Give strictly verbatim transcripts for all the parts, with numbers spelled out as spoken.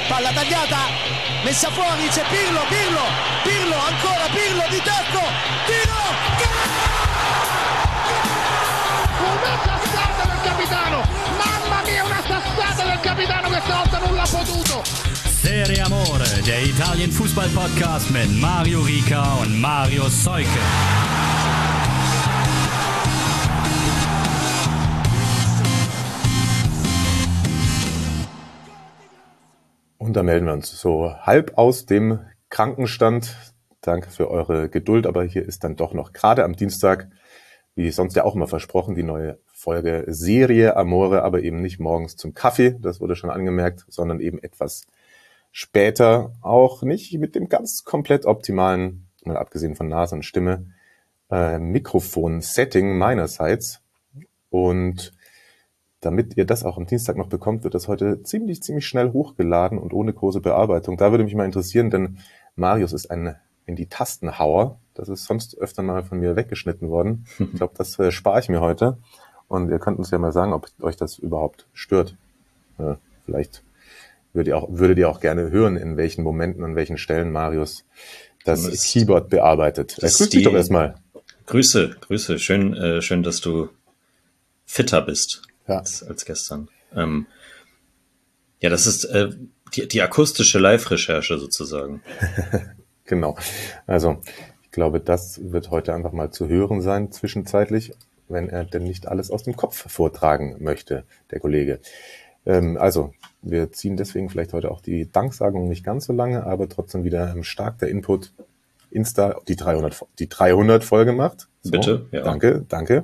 palla tagliata, messa fuori, c'è Pirlo, Pirlo, Pirlo, ancora Pirlo di tacco, tiro, una sassata del capitano, mamma mia, una sassata del capitano, questa volta non l'ha potuto. Serie Amore, der Italien Fußball Podcast mit Mario Rica und Mario Seuke. Und da melden wir uns so halb aus dem Krankenstand. Danke für eure Geduld, aber hier ist dann doch noch gerade am Dienstag, wie sonst ja auch immer versprochen, die neue Folge Serie Amore, aber eben nicht morgens zum Kaffee, das wurde schon angemerkt, sondern eben etwas später, auch nicht mit dem ganz komplett optimalen, mal abgesehen von Nase und Stimme, äh, Mikrofon-Setting meinerseits. Und damit ihr das auch am Dienstag noch bekommt, wird das heute ziemlich, ziemlich schnell hochgeladen und ohne große Bearbeitung. Da würde mich mal interessieren, denn Marius ist ein in die Tastenhauer. Das ist sonst öfter mal von mir weggeschnitten worden. Ich glaube, das äh, spare ich mir heute. Und ihr könnt uns ja mal sagen, ob euch das überhaupt stört. Ja, vielleicht würdet ihr, auch, würdet ihr auch gerne hören, in welchen Momenten, an welchen Stellen Marius das, das Keyboard bearbeitet. Das Grüß dich doch erstmal. Grüße, Grüße. Schön, äh, schön, dass du fitter bist. Ja. Als, als gestern. Ähm, ja, das ist äh, die, die akustische Live-Recherche sozusagen. Genau. Also ich glaube, das wird heute einfach mal zu hören sein zwischenzeitlich, wenn er denn nicht alles aus dem Kopf vortragen möchte, der Kollege. Ähm, also wir ziehen deswegen vielleicht heute auch die Danksagung nicht ganz so lange, aber trotzdem wieder stark der Input. Insta die dreihundert, die dreihundert Folge macht. So, bitte. Ja. Danke, danke.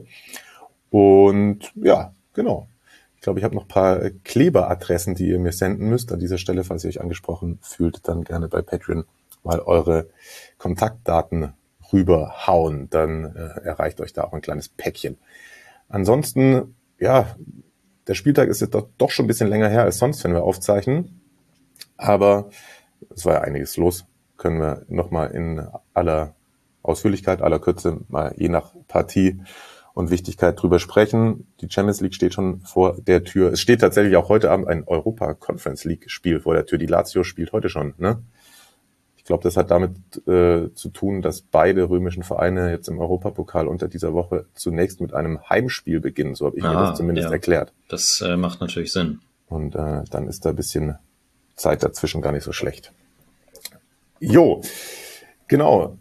Und ja, genau. Ich glaube, ich habe noch ein paar Kleberadressen, die ihr mir senden müsst. An dieser Stelle, falls ihr euch angesprochen fühlt, dann gerne bei Patreon mal eure Kontaktdaten rüberhauen. Dann äh, erreicht euch da auch ein kleines Päckchen. Ansonsten, ja, der Spieltag ist jetzt doch, doch schon ein bisschen länger her als sonst, wenn wir aufzeichnen. Aber es war ja einiges los. Können wir nochmal in aller Ausführlichkeit, aller Kürze, mal je nach Partie und Wichtigkeit drüber sprechen. Die Champions League steht schon vor der Tür. Es steht tatsächlich auch heute Abend ein Europa Conference League Spiel vor der Tür. Die Lazio spielt heute schon, ne? Ich glaube, das hat damit äh, zu tun, dass beide römischen Vereine jetzt im Europapokal unter dieser Woche zunächst mit einem Heimspiel beginnen. So habe ich ah, mir das zumindest ja. erklärt. Das äh, macht natürlich Sinn. Und äh, dann ist da ein bisschen Zeit dazwischen gar nicht so schlecht. Jo, genau.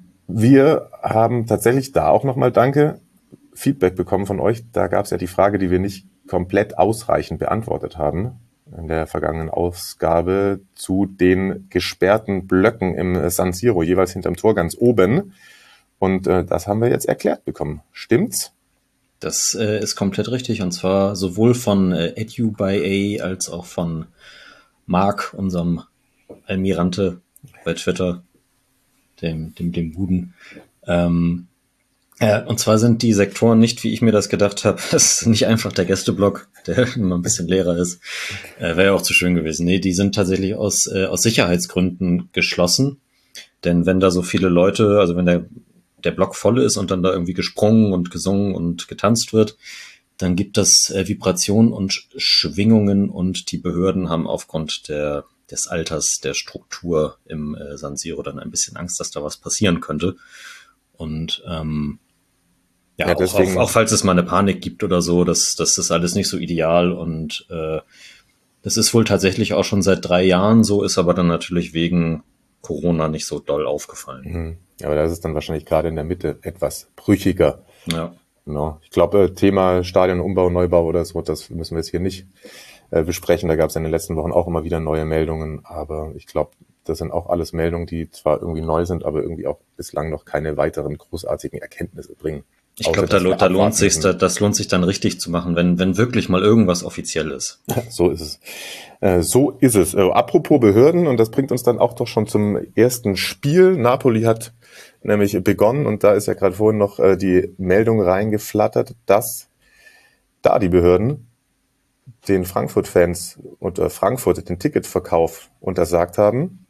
Wir haben tatsächlich da auch nochmal Danke. Feedback bekommen von euch. Da gab es ja die Frage, die wir nicht komplett ausreichend beantwortet haben in der vergangenen Ausgabe zu den gesperrten Blöcken im San Siro, jeweils hinterm Tor ganz oben. Und äh, das haben wir jetzt erklärt bekommen. Stimmt's? Das äh, ist komplett richtig. Und zwar sowohl von äh, Edu by A als auch von Marc, unserem Almirante bei Twitter, dem, dem, dem Buden. Ähm, Ja, und zwar sind die Sektoren nicht, wie ich mir das gedacht habe, das ist nicht einfach der Gästeblock, der immer ein bisschen leerer ist. Äh, Wäre ja auch zu schön gewesen. Nee, die sind tatsächlich aus, äh, aus Sicherheitsgründen geschlossen. Denn wenn da so viele Leute, also wenn der, der Block voll ist und dann da irgendwie gesprungen und gesungen und getanzt wird, dann gibt das äh, Vibrationen und Schwingungen und die Behörden haben aufgrund der, des Alters, der Struktur im äh, San Siro dann ein bisschen Angst, dass da was passieren könnte. Und ähm, Ja, ja auch, auch, auch falls es mal eine Panik gibt oder so, das, das ist alles nicht so ideal und äh, das ist wohl tatsächlich auch schon seit drei Jahren so, ist aber dann natürlich wegen Corona nicht so doll aufgefallen. Mhm. Ja, aber das ist dann wahrscheinlich gerade in der Mitte etwas brüchiger. Ja. Genau. Ich glaube, Thema Stadionumbau, Neubau oder so, das müssen wir jetzt hier nicht äh, besprechen. Da gab es in den letzten Wochen auch immer wieder neue Meldungen, aber ich glaube, das sind auch alles Meldungen, die zwar irgendwie neu sind, aber irgendwie auch bislang noch keine weiteren großartigen Erkenntnisse bringen. Ich glaube, da, da lohnt sich, da, das lohnt sich dann richtig zu machen, wenn, wenn wirklich mal irgendwas offiziell ist. So ist es. Äh, so ist es. Äh, apropos Behörden, und das bringt uns dann auch doch schon zum ersten Spiel. Napoli hat nämlich begonnen, und da ist ja gerade vorhin noch äh, die Meldung reingeflattert, dass da die Behörden den Frankfurt-Fans und äh, Frankfurt den Ticketverkauf untersagt haben.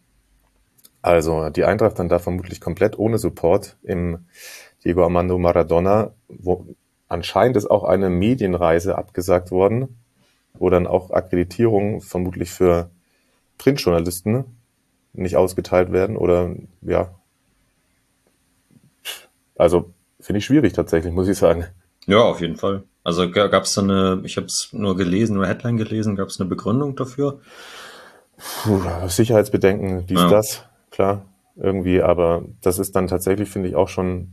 Also die Eintracht dann da vermutlich komplett ohne Support im Diego Armando Maradona, wo anscheinend ist auch eine Medienreise abgesagt worden, wo dann auch Akkreditierung vermutlich für Printjournalisten nicht ausgeteilt werden oder ja. Also finde ich schwierig tatsächlich, muss ich sagen. Ja, auf jeden Fall. Also gab es da eine, ich habe es nur gelesen, nur Headline gelesen, gab es eine Begründung dafür? Puh, Sicherheitsbedenken, dies, Ja. das, klar, irgendwie, aber das ist dann tatsächlich, finde ich, auch schon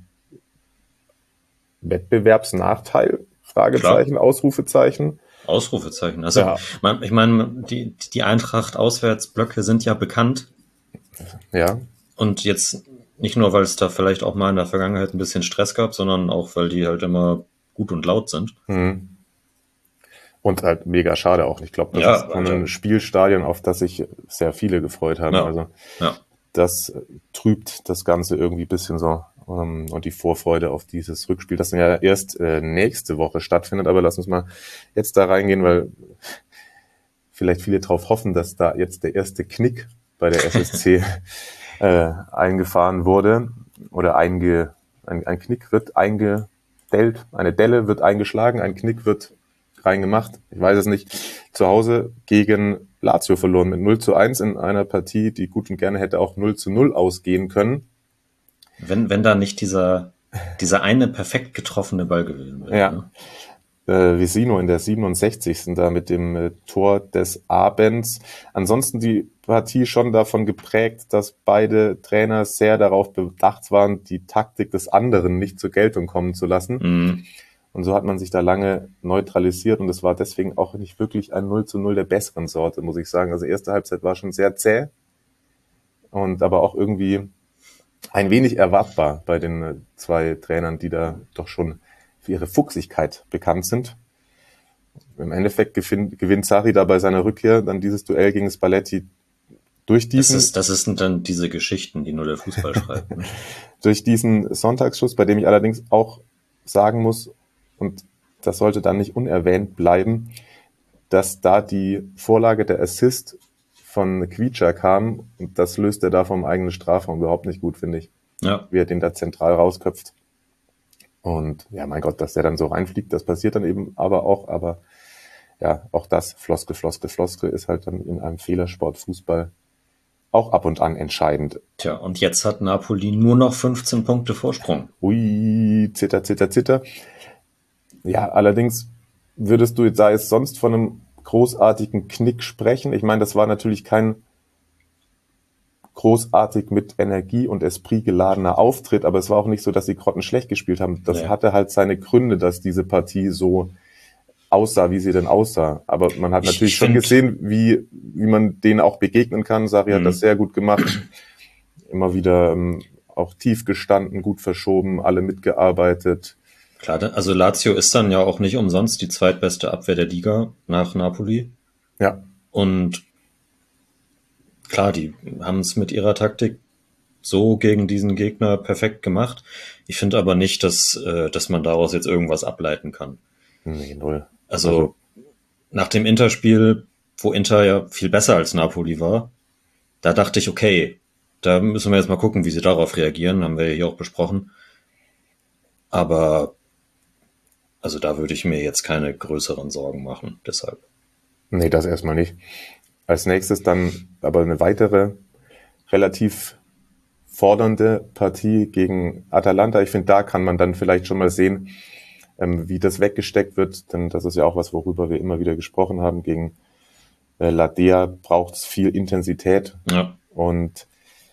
Wettbewerbsnachteil, Fragezeichen, Klar. Ausrufezeichen. Ausrufezeichen. Also Ja. man, ich meine, die, die Eintracht-Auswärtsblöcke sind ja bekannt. Ja, Und jetzt nicht nur, weil es da vielleicht auch mal in der Vergangenheit ein bisschen Stress gab, sondern auch, weil die halt immer gut und laut sind. mhm. Und halt mega schade auch. Ich glaube, das Ja, ist von einem Alter. Spielstadion, auf das sich sehr viele gefreut haben. Ja. Also Ja. das trübt das Ganze irgendwie ein bisschen so. Um, und die Vorfreude auf dieses Rückspiel, das dann ja erst äh, nächste Woche stattfindet. Aber lass uns mal jetzt da reingehen, weil vielleicht viele darauf hoffen, dass da jetzt der erste Knick bei der S S C äh, eingefahren wurde. Oder einge, ein, ein Knick wird eingedellt, eine Delle wird eingeschlagen, ein Knick wird reingemacht. Ich weiß es nicht. Zu Hause gegen Lazio verloren mit null zu eins in einer Partie, die gut und gerne hätte auch null zu null ausgehen können. Wenn, wenn da nicht dieser, dieser eine perfekt getroffene Ball gewesen wäre. Ja. Ne? Äh, Vesino in der siebenundsechzigsten da mit dem äh, Tor des Abends. Ansonsten die Partie schon davon geprägt, dass beide Trainer sehr darauf bedacht waren, die Taktik des anderen nicht zur Geltung kommen zu lassen. Mhm. Und so hat man sich da lange neutralisiert und es war deswegen auch nicht wirklich ein null zu null der besseren Sorte, muss ich sagen. Also erste Halbzeit war schon sehr zäh und aber auch irgendwie ein wenig erwartbar bei den äh, zwei Trainern, die da doch schon für ihre Fuchsigkeit bekannt sind. Im Endeffekt gewinnt, gewinnt Sarri da bei seiner Rückkehr dann dieses Duell gegen Spalletti durch Das diesen, ist, das sind dann diese Geschichten, die nur der Fußball schreibt. Ne? durch diesen Sonntagsschuss, bei dem ich allerdings auch sagen muss, und das sollte dann nicht unerwähnt bleiben, dass da die Vorlage der Assist von Quietscher kam und das löst er da vom eigenen Strafraum überhaupt nicht gut, finde ich, Ja. wie er den da zentral rausköpft. Und ja, mein Gott, dass der dann so reinfliegt, das passiert dann eben aber auch, aber ja, auch das, Floskel, Floskel, Floskel, ist halt dann in einem Fehlersport-Fußball auch ab und an entscheidend. Tja, und jetzt hat Napoli nur noch fünfzehn Punkte Vorsprung. Ui, zitter, zitter, zitter. Ja, allerdings würdest du jetzt da jetzt sonst von einem großartigen Knick sprechen. Ich meine, das war natürlich kein großartig mit Energie und Esprit geladener Auftritt, aber es war auch nicht so, dass die Grotten schlecht gespielt haben. Das Nee. hatte halt seine Gründe, dass diese Partie so aussah, wie sie denn aussah. Aber man hat Ich- natürlich ich schon find- gesehen, wie, wie man denen auch begegnen kann. Sari hat Mhm. das sehr gut gemacht. Immer wieder ähm, auch tief gestanden, gut verschoben, alle mitgearbeitet. Klar, da- also Lazio ist dann ja auch nicht umsonst die zweitbeste Abwehr der Liga nach Napoli. Ja, Und klar, die haben es mit ihrer Taktik so gegen diesen Gegner perfekt gemacht. Ich finde aber nicht, dass, äh, dass man daraus jetzt irgendwas ableiten kann. nee, null. Also nach dem Interspiel, wo Inter ja viel besser als Napoli war, da dachte ich, okay, da müssen wir jetzt mal gucken, wie sie darauf reagieren, haben wir ja hier auch besprochen. Aber also da würde ich mir jetzt keine größeren Sorgen machen, deshalb. Nee, das erstmal nicht. Als nächstes dann aber eine weitere relativ fordernde Partie gegen Atalanta. Ich finde, da kann man dann vielleicht schon mal sehen, ähm, wie das weggesteckt wird, denn das ist ja auch was, worüber wir immer wieder gesprochen haben. Gegen äh, Ladea braucht es viel Intensität Ja, und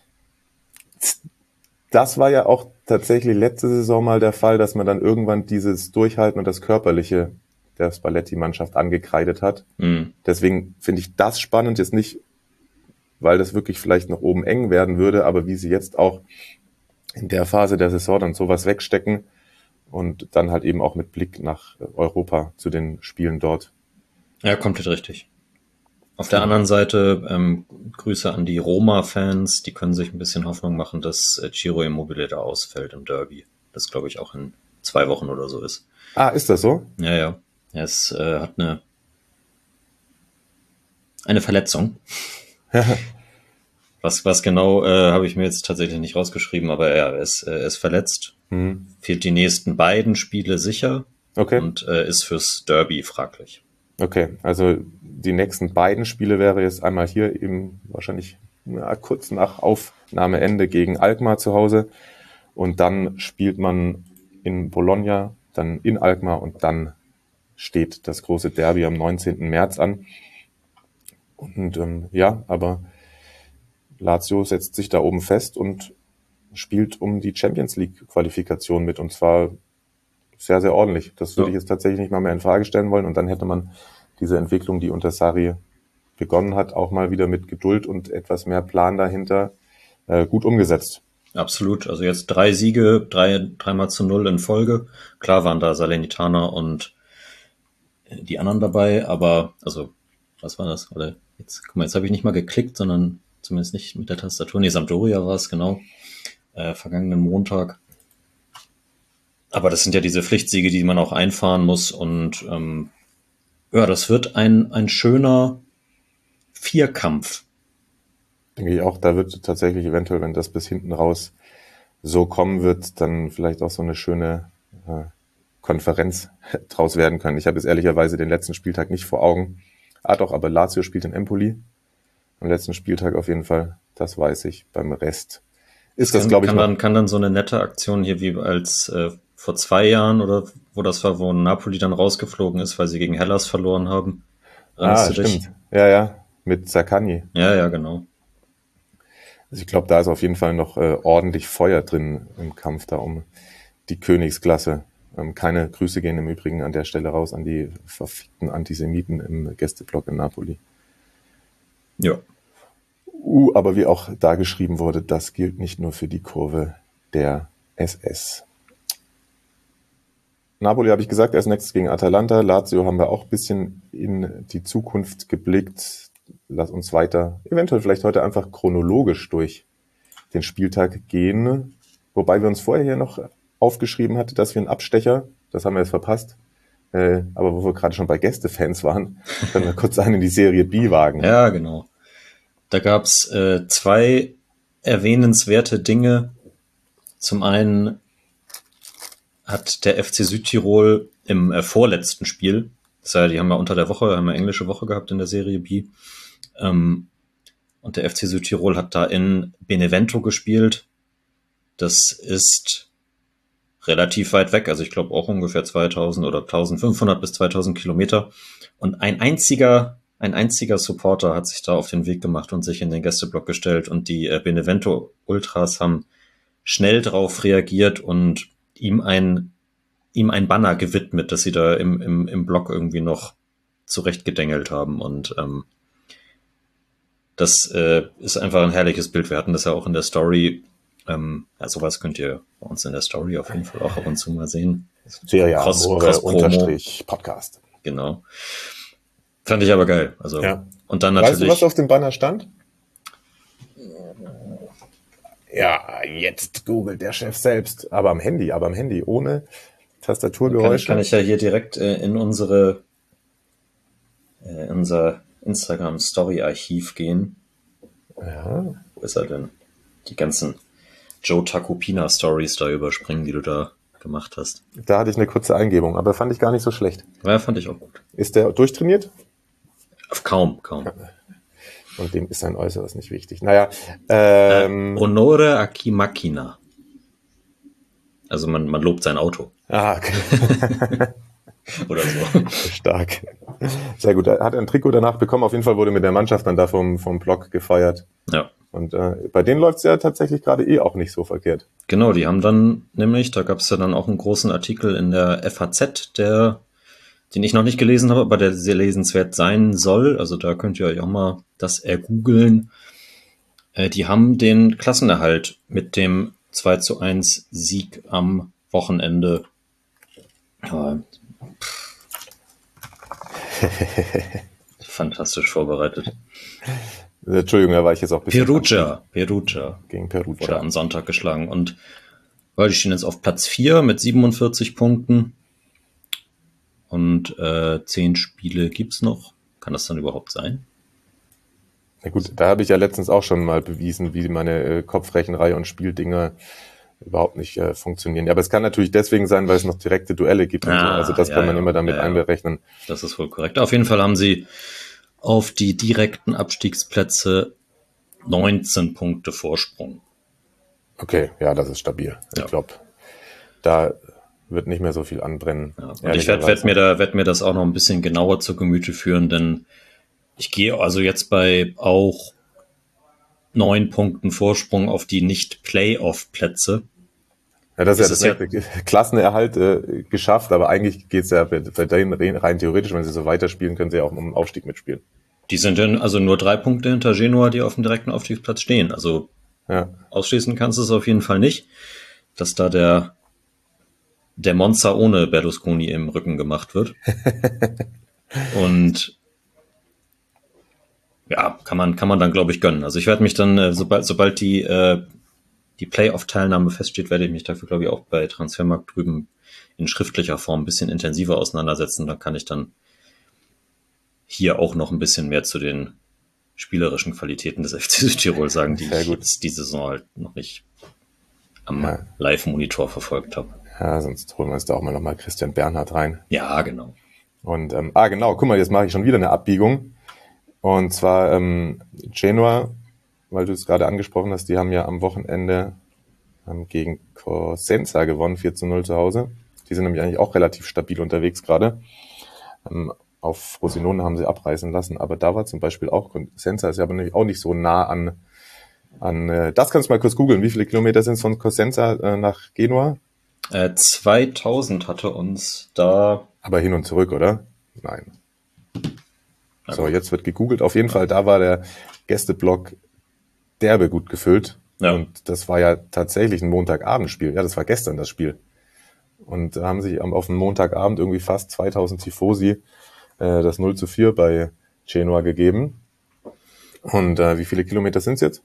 das war ja auch tatsächlich letzte Saison mal der Fall, dass man dann irgendwann dieses Durchhalten und das Körperliche der Spalletti-Mannschaft angekreidet hat. mhm. Deswegen finde ich das spannend, jetzt nicht, weil das wirklich vielleicht noch oben eng werden würde, aber wie sie jetzt auch in der Phase der Saison dann sowas wegstecken und dann halt eben auch mit Blick nach Europa zu den Spielen dort. Ja, komplett richtig. Auf der anderen Seite ähm, Grüße an die Roma-Fans, die können sich ein bisschen Hoffnung machen, dass äh, Ciro Immobile da ausfällt im Derby. Das glaube ich auch in zwei Wochen oder so ist. Ah, ist das so? Ja, ja. Er ist, äh, hat eine eine Verletzung. was was genau äh, habe ich mir jetzt tatsächlich nicht rausgeschrieben, aber ja, er ist, äh, er ist verletzt. Hm. Fehlt die nächsten beiden Spiele sicher Okay. und äh, ist fürs Derby fraglich. Okay, also die nächsten beiden Spiele wäre jetzt einmal hier eben wahrscheinlich ja, kurz nach Aufnahmeende gegen Alkmaar zu Hause und dann spielt man in Bologna, dann in Alkmaar und dann steht das große Derby am neunzehnten März an. Und ähm, ja, aber Lazio setzt sich da oben fest und spielt um die Champions League Qualifikation mit und zwar sehr, sehr ordentlich. Das würde ja. ich jetzt tatsächlich nicht mal mehr in Frage stellen wollen und dann hätte man diese Entwicklung, die unter Sarri begonnen hat, auch mal wieder mit Geduld und etwas mehr Plan dahinter äh, gut umgesetzt. Absolut. Also jetzt drei Siege, drei, dreimal zu null in Folge. Klar waren da Salernitana und die anderen dabei, aber also was war das? Oder jetzt, guck mal, jetzt habe ich nicht mal geklickt, sondern zumindest nicht mit der Tastatur. Nee, Sampdoria war es, genau. Äh, vergangenen Montag. Aber das sind ja diese Pflichtsiege, die man auch einfahren muss und ähm, ja, das wird ein, ein schöner Vierkampf. Denke ich auch, da wird tatsächlich eventuell, wenn das bis hinten raus so kommen wird, dann vielleicht auch so eine schöne äh, Konferenz draus werden können. Ich habe jetzt ehrlicherweise den letzten Spieltag nicht vor Augen. Ah doch, aber Lazio spielt in Empoli. Am letzten Spieltag auf jeden Fall, das weiß ich. Beim Rest ist das, das glaube ich, kann dann, kann dann so eine nette Aktion hier wie als äh, vor zwei Jahren oder wo das war, wo Napoli dann rausgeflogen ist, weil sie gegen Hellas verloren haben. Erinnerst ah, stimmt. Dich? Ja, ja, mit Zaccagni. Ja, ja, genau. Also ich glaube, da ist auf jeden Fall noch äh, ordentlich Feuer drin im Kampf da um die Königsklasse. Ähm, keine Grüße gehen im Übrigen an der Stelle raus an die verfickten Antisemiten im Gästeblock in Napoli. Ja. Uh, aber wie auch da geschrieben wurde, das gilt nicht nur für die Kurve der S S. Napoli habe ich gesagt, erst nächstes gegen Atalanta. Lazio haben wir auch ein bisschen in die Zukunft geblickt. Lass uns weiter, eventuell vielleicht heute einfach chronologisch durch den Spieltag gehen. Wobei wir uns vorher hier noch aufgeschrieben hatten, dass wir einen Abstecher, das haben wir jetzt verpasst, äh, aber wo wir gerade schon bei Gästefans waren, können wir kurz einen in die Serie B wagen. Ja, genau. Da gab es äh, zwei erwähnenswerte Dinge. Zum einen hat der F C Südtirol im äh, vorletzten Spiel, das heißt, die haben ja unter der Woche, haben wir englische Woche gehabt in der Serie B, ähm, und der F C Südtirol hat da in Benevento gespielt. Das ist relativ weit weg, also ich glaube auch ungefähr zweitausend oder eintausendfünfhundert bis zweitausend Kilometer. Und ein einziger, ein einziger Supporter hat sich da auf den Weg gemacht und sich in den Gästeblock gestellt und die äh, Benevento Ultras haben schnell drauf reagiert und ihm ein, ihm ein Banner gewidmet, das sie da im, im, im Block irgendwie noch zurechtgedengelt haben und ähm, das äh, ist einfach ein herrliches Bild. Wir hatten das ja auch in der Story. Ähm, ja, sowas könnt ihr bei uns in der Story auf jeden Fall auch ab und zu mal sehen. Ja, ja, Cross, Unterstrich Podcast. Genau. Fand ich aber geil. Also, ja. Und dann natürlich. Weißt du, was auf dem Banner stand? Ja, jetzt googelt der Chef selbst. Aber am Handy, aber am Handy, ohne Tastaturgeräusche. Kann, kann ich ja hier direkt äh, in unsere äh, unser Instagram-Story-Archiv gehen. Ja. Wo ist er denn? Die ganzen Joe Tacopina-Stories da überspringen, die du da gemacht hast. Da hatte ich eine kurze Eingebung, aber fand ich gar nicht so schlecht. Ja, fand ich auch gut. Ist der durchtrainiert? Kaum, kaum. Und dem ist sein Äußeres nicht wichtig. Naja, ähm... Äh, Onore a chi macchina. Also man, man lobt sein Auto. Ah, okay. Oder so. Stark. Sehr gut. Er hat ein Trikot danach bekommen. Auf jeden Fall wurde mit der Mannschaft dann da vom, vom Block gefeiert. Ja. Und äh, bei denen läuft es ja tatsächlich gerade eh auch nicht so verkehrt. Genau, die haben dann nämlich, da gab es ja dann auch einen großen Artikel in der F A Z, der, den ich noch nicht gelesen habe, aber der sehr lesenswert sein soll. Also da könnt ihr euch auch mal das ergoogeln. Äh, die haben den Klassenerhalt mit dem zwei zu eins Sieg am Wochenende äh, fantastisch vorbereitet. Entschuldigung, da war ich jetzt auch ein bisschen... Perugia, Perugia. Gegen Perugia. Wurde am Sonntag geschlagen. Und weil die stehen jetzt auf Platz vier mit siebenundvierzig Punkten. Und äh, zehn Spiele gibt's noch. Kann das dann überhaupt sein? Na gut, da habe ich ja letztens auch schon mal bewiesen, wie meine äh, Kopfrechenreihe und Spieldinger überhaupt nicht äh, funktionieren. Ja, aber es kann natürlich deswegen sein, weil es noch direkte Duelle gibt. Und Ah, so. Also das ja, kann man ja, immer damit ja, ja. einberechnen. Das ist wohl korrekt. Auf jeden Fall haben sie auf die direkten Abstiegsplätze neunzehn Punkte Vorsprung. Okay, ja, das ist stabil. Ja. Ich glaube, da wird nicht mehr so viel anbrennen. Ja, und ich werde werd mir, da, werd mir das auch noch ein bisschen genauer zu Gemüte führen, denn ich gehe also jetzt bei auch neun Punkten Vorsprung auf die Nicht-Playoff-Plätze. Ja, das ist Das ja ist der Klassenerhalt äh, geschafft, aber eigentlich geht's ja bei, bei denen rein theoretisch, wenn sie so weiterspielen, können sie ja auch um den Aufstieg mitspielen. Die sind dann also nur drei Punkte hinter Genua, die auf dem direkten Aufstiegsplatz stehen. Also Ja. ausschließen kannst du es auf jeden Fall nicht, dass da der, der Monster ohne Berlusconi im Rücken gemacht wird. Und ja, kann man, kann man dann, glaube ich, gönnen. Also ich werde mich dann, äh, sobald, sobald die, äh, die Playoff-Teilnahme feststeht, werde ich mich dafür, glaube ich, auch bei Transfermarkt drüben in schriftlicher Form ein bisschen intensiver auseinandersetzen. Da kann ich dann hier auch noch ein bisschen mehr zu den spielerischen Qualitäten des F C Südtirol sagen, die Sehr ich gut. jetzt die Saison halt noch nicht am Ja. Live-Monitor verfolgt habe. Ja, sonst holen wir uns da auch mal nochmal Christian Bernhard rein. Ja, genau. Und, ähm, ah, genau, guck mal, jetzt mache ich schon wieder eine Abbiegung. Und zwar ähm, Genua, weil du es gerade angesprochen hast, die haben ja am Wochenende ähm, gegen Cosenza gewonnen, vier zu null zu Hause. Die sind nämlich eigentlich auch relativ stabil unterwegs gerade. Ähm, auf Frosinone haben sie abreißen lassen, aber da war zum Beispiel auch, Cosenza ist ja aber nämlich auch nicht so nah an, an äh, das kannst du mal kurz googeln, wie viele Kilometer sind es von Cosenza äh, nach Genua? Äh, zweitausend hatte uns da. Aber hin und zurück, oder? Nein. Na So, gut. jetzt wird gegoogelt. Auf jeden Fall, da war der Gästeblock derbe gut gefüllt. Ja. Und das war ja tatsächlich ein Montagabendspiel. Ja, das war gestern das Spiel. Und da haben sich am- auf dem Montagabend irgendwie fast zweitausend Tifosi äh, das null zu vier bei Genua gegeben. Und äh, wie viele Kilometer sind's jetzt?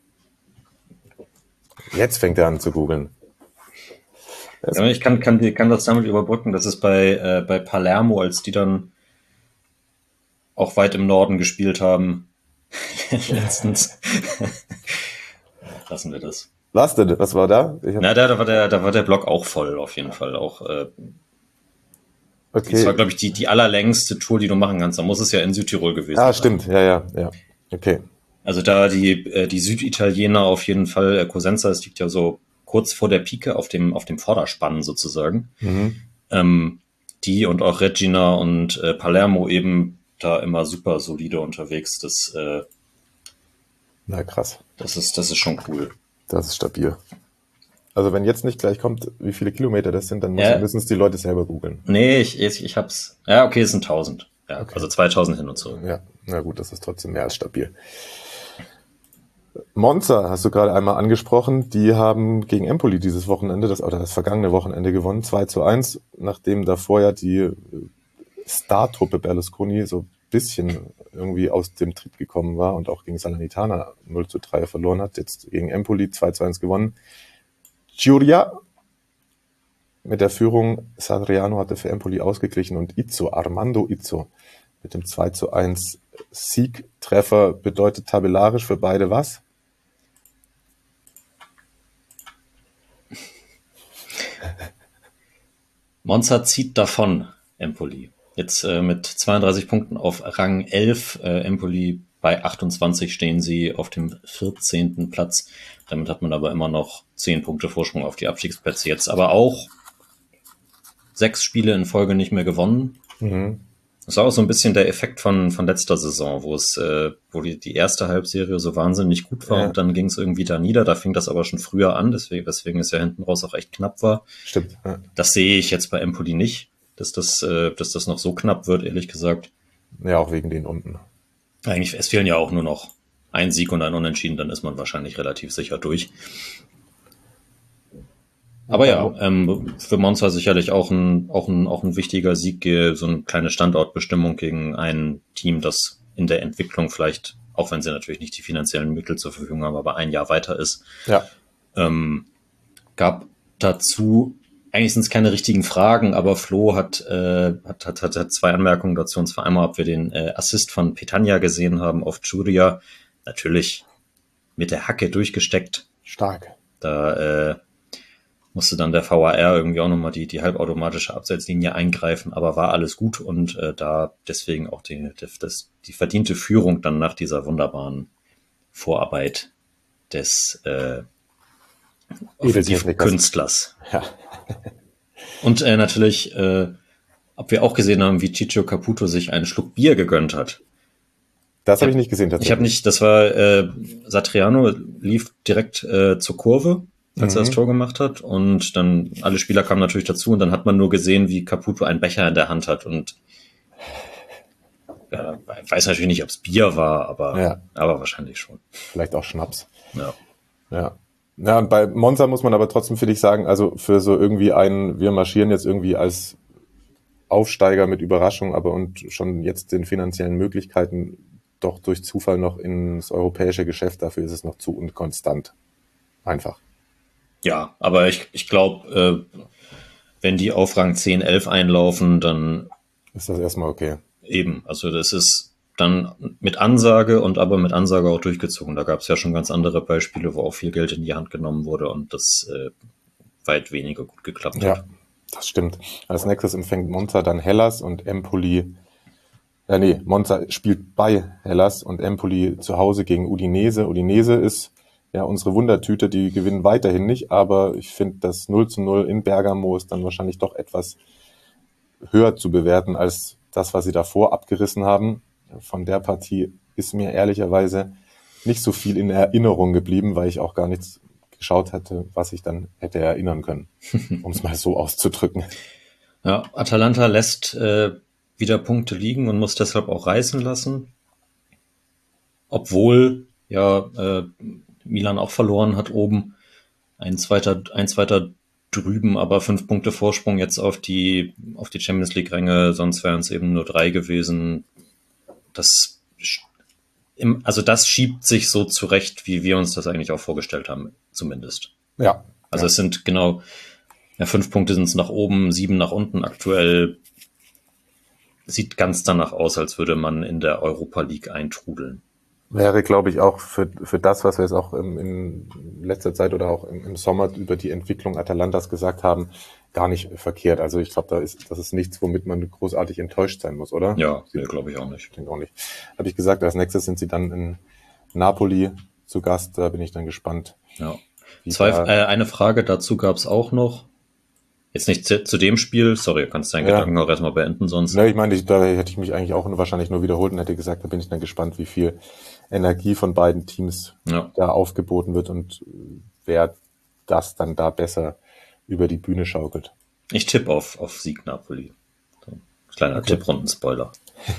Jetzt fängt er an zu googeln. Ja, ich kann, kann, die- kann das damit überbrücken, dass es bei, äh, bei Palermo, als die dann auch weit im Norden gespielt haben, letztens. Lassen wir das. Was denn? Was war da? Ich hab, Na, da, da war der, da war der Block auch voll, auf jeden Fall. Auch, äh, das war, okay. glaube ich, die, die allerlängste Tour, die du machen kannst. Da muss es ja in Südtirol gewesen Ah, sein. stimmt. Ja, ja, ja. Okay. Also da die, äh, die Süditaliener auf jeden Fall, äh, Cosenza, es liegt ja so kurz vor der Pike auf dem, auf dem Vorderspann sozusagen. Mhm. Ähm, die und auch Regina und äh, Palermo eben da immer super solide unterwegs. Das, äh, Na, krass. das ist, das ist schon cool. Das ist stabil. Also wenn jetzt nicht gleich kommt, wie viele Kilometer das sind, dann müssen, Ja. müssen es die Leute selber googeln. Nee, ich, ich, ich hab's. Ja, okay, es sind tausend. Ja, Okay. also zweitausend hin und zurück. Ja, na gut, das ist trotzdem mehr als stabil. Monza hast du gerade einmal angesprochen. Die haben gegen Empoli dieses Wochenende, das oder das vergangene Wochenende gewonnen, zwei zu eins, nachdem davor ja die äh, Startruppe Berlusconi so ein bisschen irgendwie aus dem Tritt gekommen war und auch gegen Salernitana null zu drei verloren hat. Jetzt gegen Empoli zwei zu eins gewonnen. Giuria mit der Führung, Sadriano hatte für Empoli ausgeglichen und Izzo, Armando Izzo mit dem zwei zu eins Siegtreffer bedeutet tabellarisch für beide was? Monza zieht davon, Empoli. Jetzt äh, mit zweiunddreißig Punkten auf Rang elf. Äh, Empoli bei achtundzwanzig stehen sie auf dem vierzehnten Platz. Damit hat man aber immer noch zehn Punkte Vorsprung auf die Abstiegsplätze. Jetzt aber auch sechs Spiele in Folge nicht mehr gewonnen. Mhm. Das war auch so ein bisschen der Effekt von, von letzter Saison, wo es, äh, wo die, die erste Halbserie so wahnsinnig gut war Ja. und dann ging es irgendwie da nieder. Da fing das aber schon früher an, deswegen, weswegen es ja hinten raus auch echt knapp war. Stimmt. Ja. Das sehe ich jetzt bei Empoli nicht, dass das, äh, dass das noch so knapp wird, ehrlich gesagt. Ja, auch wegen den unten. Eigentlich, es fehlen ja auch nur noch ein Sieg und ein Unentschieden, dann ist man wahrscheinlich relativ sicher durch. Aber ja, ähm, für Monza sicherlich auch ein, auch ein, auch ein wichtiger Sieg, äh, so eine kleine Standortbestimmung gegen ein Team, das in der Entwicklung vielleicht, auch wenn sie natürlich nicht die finanziellen Mittel zur Verfügung haben, aber ein Jahr weiter ist. Ja. Ähm, gab dazu, eigentlich sind es keine richtigen Fragen, aber Flo hat, äh, hat, hat, hat, hat zwei Anmerkungen dazu. Und zwar einmal, ob wir den äh, Assist von Petagna gesehen haben auf Giuria. Natürlich mit der Hacke durchgesteckt. Stark. Da äh, musste dann der V A R irgendwie auch nochmal die, die halbautomatische Abseitslinie eingreifen, aber war alles gut und äh, da deswegen auch die, das, die verdiente Führung dann nach dieser wunderbaren Vorarbeit des äh, Offensivkünstlers. Ja. Und äh, natürlich, äh, ob wir auch gesehen haben, wie Ciccio Caputo sich einen Schluck Bier gegönnt hat. Das habe ich nicht gesehen. Ich habe nicht, das war, äh, Satriano lief direkt äh, zur Kurve, als mhm. er das Tor gemacht hat und dann alle Spieler kamen natürlich dazu und dann hat man nur gesehen, wie Caputo einen Becher in der Hand hat und ja, ich weiß natürlich nicht, ob es Bier war, aber, ja. aber wahrscheinlich schon. Vielleicht auch Schnaps. Ja. Ja. Ja, und bei Monza muss man aber trotzdem für dich sagen, also für so irgendwie einen, wir marschieren jetzt irgendwie als Aufsteiger mit Überraschung, aber und schon jetzt den finanziellen Möglichkeiten doch durch Zufall noch ins europäische Geschäft, dafür ist es noch zu unkonstant. Einfach. Ja, aber ich, ich glaube, äh, wenn die auf Rang zehn, elf einlaufen, dann ist das erstmal okay. Eben, also das ist dann mit Ansage und aber mit Ansage auch durchgezogen. Da gab es ja schon ganz andere Beispiele, wo auch viel Geld in die Hand genommen wurde und das äh, weit weniger gut geklappt ja, hat. Ja, das stimmt. Als nächstes empfängt Monza dann Hellas und Empoli. Ja, nee, Monza spielt bei Hellas und Empoli zu Hause gegen Udinese. Udinese ist ja unsere Wundertüte, die gewinnen weiterhin nicht, aber ich finde, das null zu null in Bergamo ist dann wahrscheinlich doch etwas höher zu bewerten als das, was sie davor abgerissen haben. Von der Partie ist mir ehrlicherweise nicht so viel in Erinnerung geblieben, weil ich auch gar nichts geschaut hatte, was ich dann hätte erinnern können, um es mal so auszudrücken. Ja, Atalanta lässt äh, wieder Punkte liegen und muss deshalb auch reißen lassen, obwohl ja äh, Milan auch verloren hat oben, ein zweiter, ein zweiter drüben, aber fünf Punkte Vorsprung jetzt auf die auf die Champions League Ränge, sonst wären es eben nur drei gewesen. Das also das schiebt sich so zurecht, wie wir uns das eigentlich auch vorgestellt haben, zumindest. Ja. Also ja. es sind genau ja fünf Punkte sind es nach oben, sieben nach unten aktuell. Sieht ganz danach aus, als würde man in der Europa League eintrudeln. Wäre, glaube ich, auch für für das, was wir jetzt auch in, in letzter Zeit oder auch im, im Sommer über die Entwicklung Atalantas gesagt haben, gar nicht verkehrt. Also ich glaube, da ist das ist nichts, womit man großartig enttäuscht sein muss, oder? Ja, nee, glaube ich auch nicht. Ich denke auch nicht. Habe ich gesagt, als nächstes sind sie dann in Napoli zu Gast. Da bin ich dann gespannt. Ja. Zwei, äh, eine Frage dazu gab es auch noch. Jetzt nicht zu, zu dem Spiel, sorry, du kannst deinen ja. Gedanken auch erstmal beenden, sonst. Ne, ich meine, ich, da hätte ich mich eigentlich auch wahrscheinlich nur wiederholt und hätte gesagt, da bin ich dann gespannt, wie viel Energie von beiden Teams ja. da aufgeboten wird und wer das dann da besser über die Bühne schaukelt. Ich tippe auf, auf Sieg Napoli. So, kleiner okay. Tipprunden-Spoiler.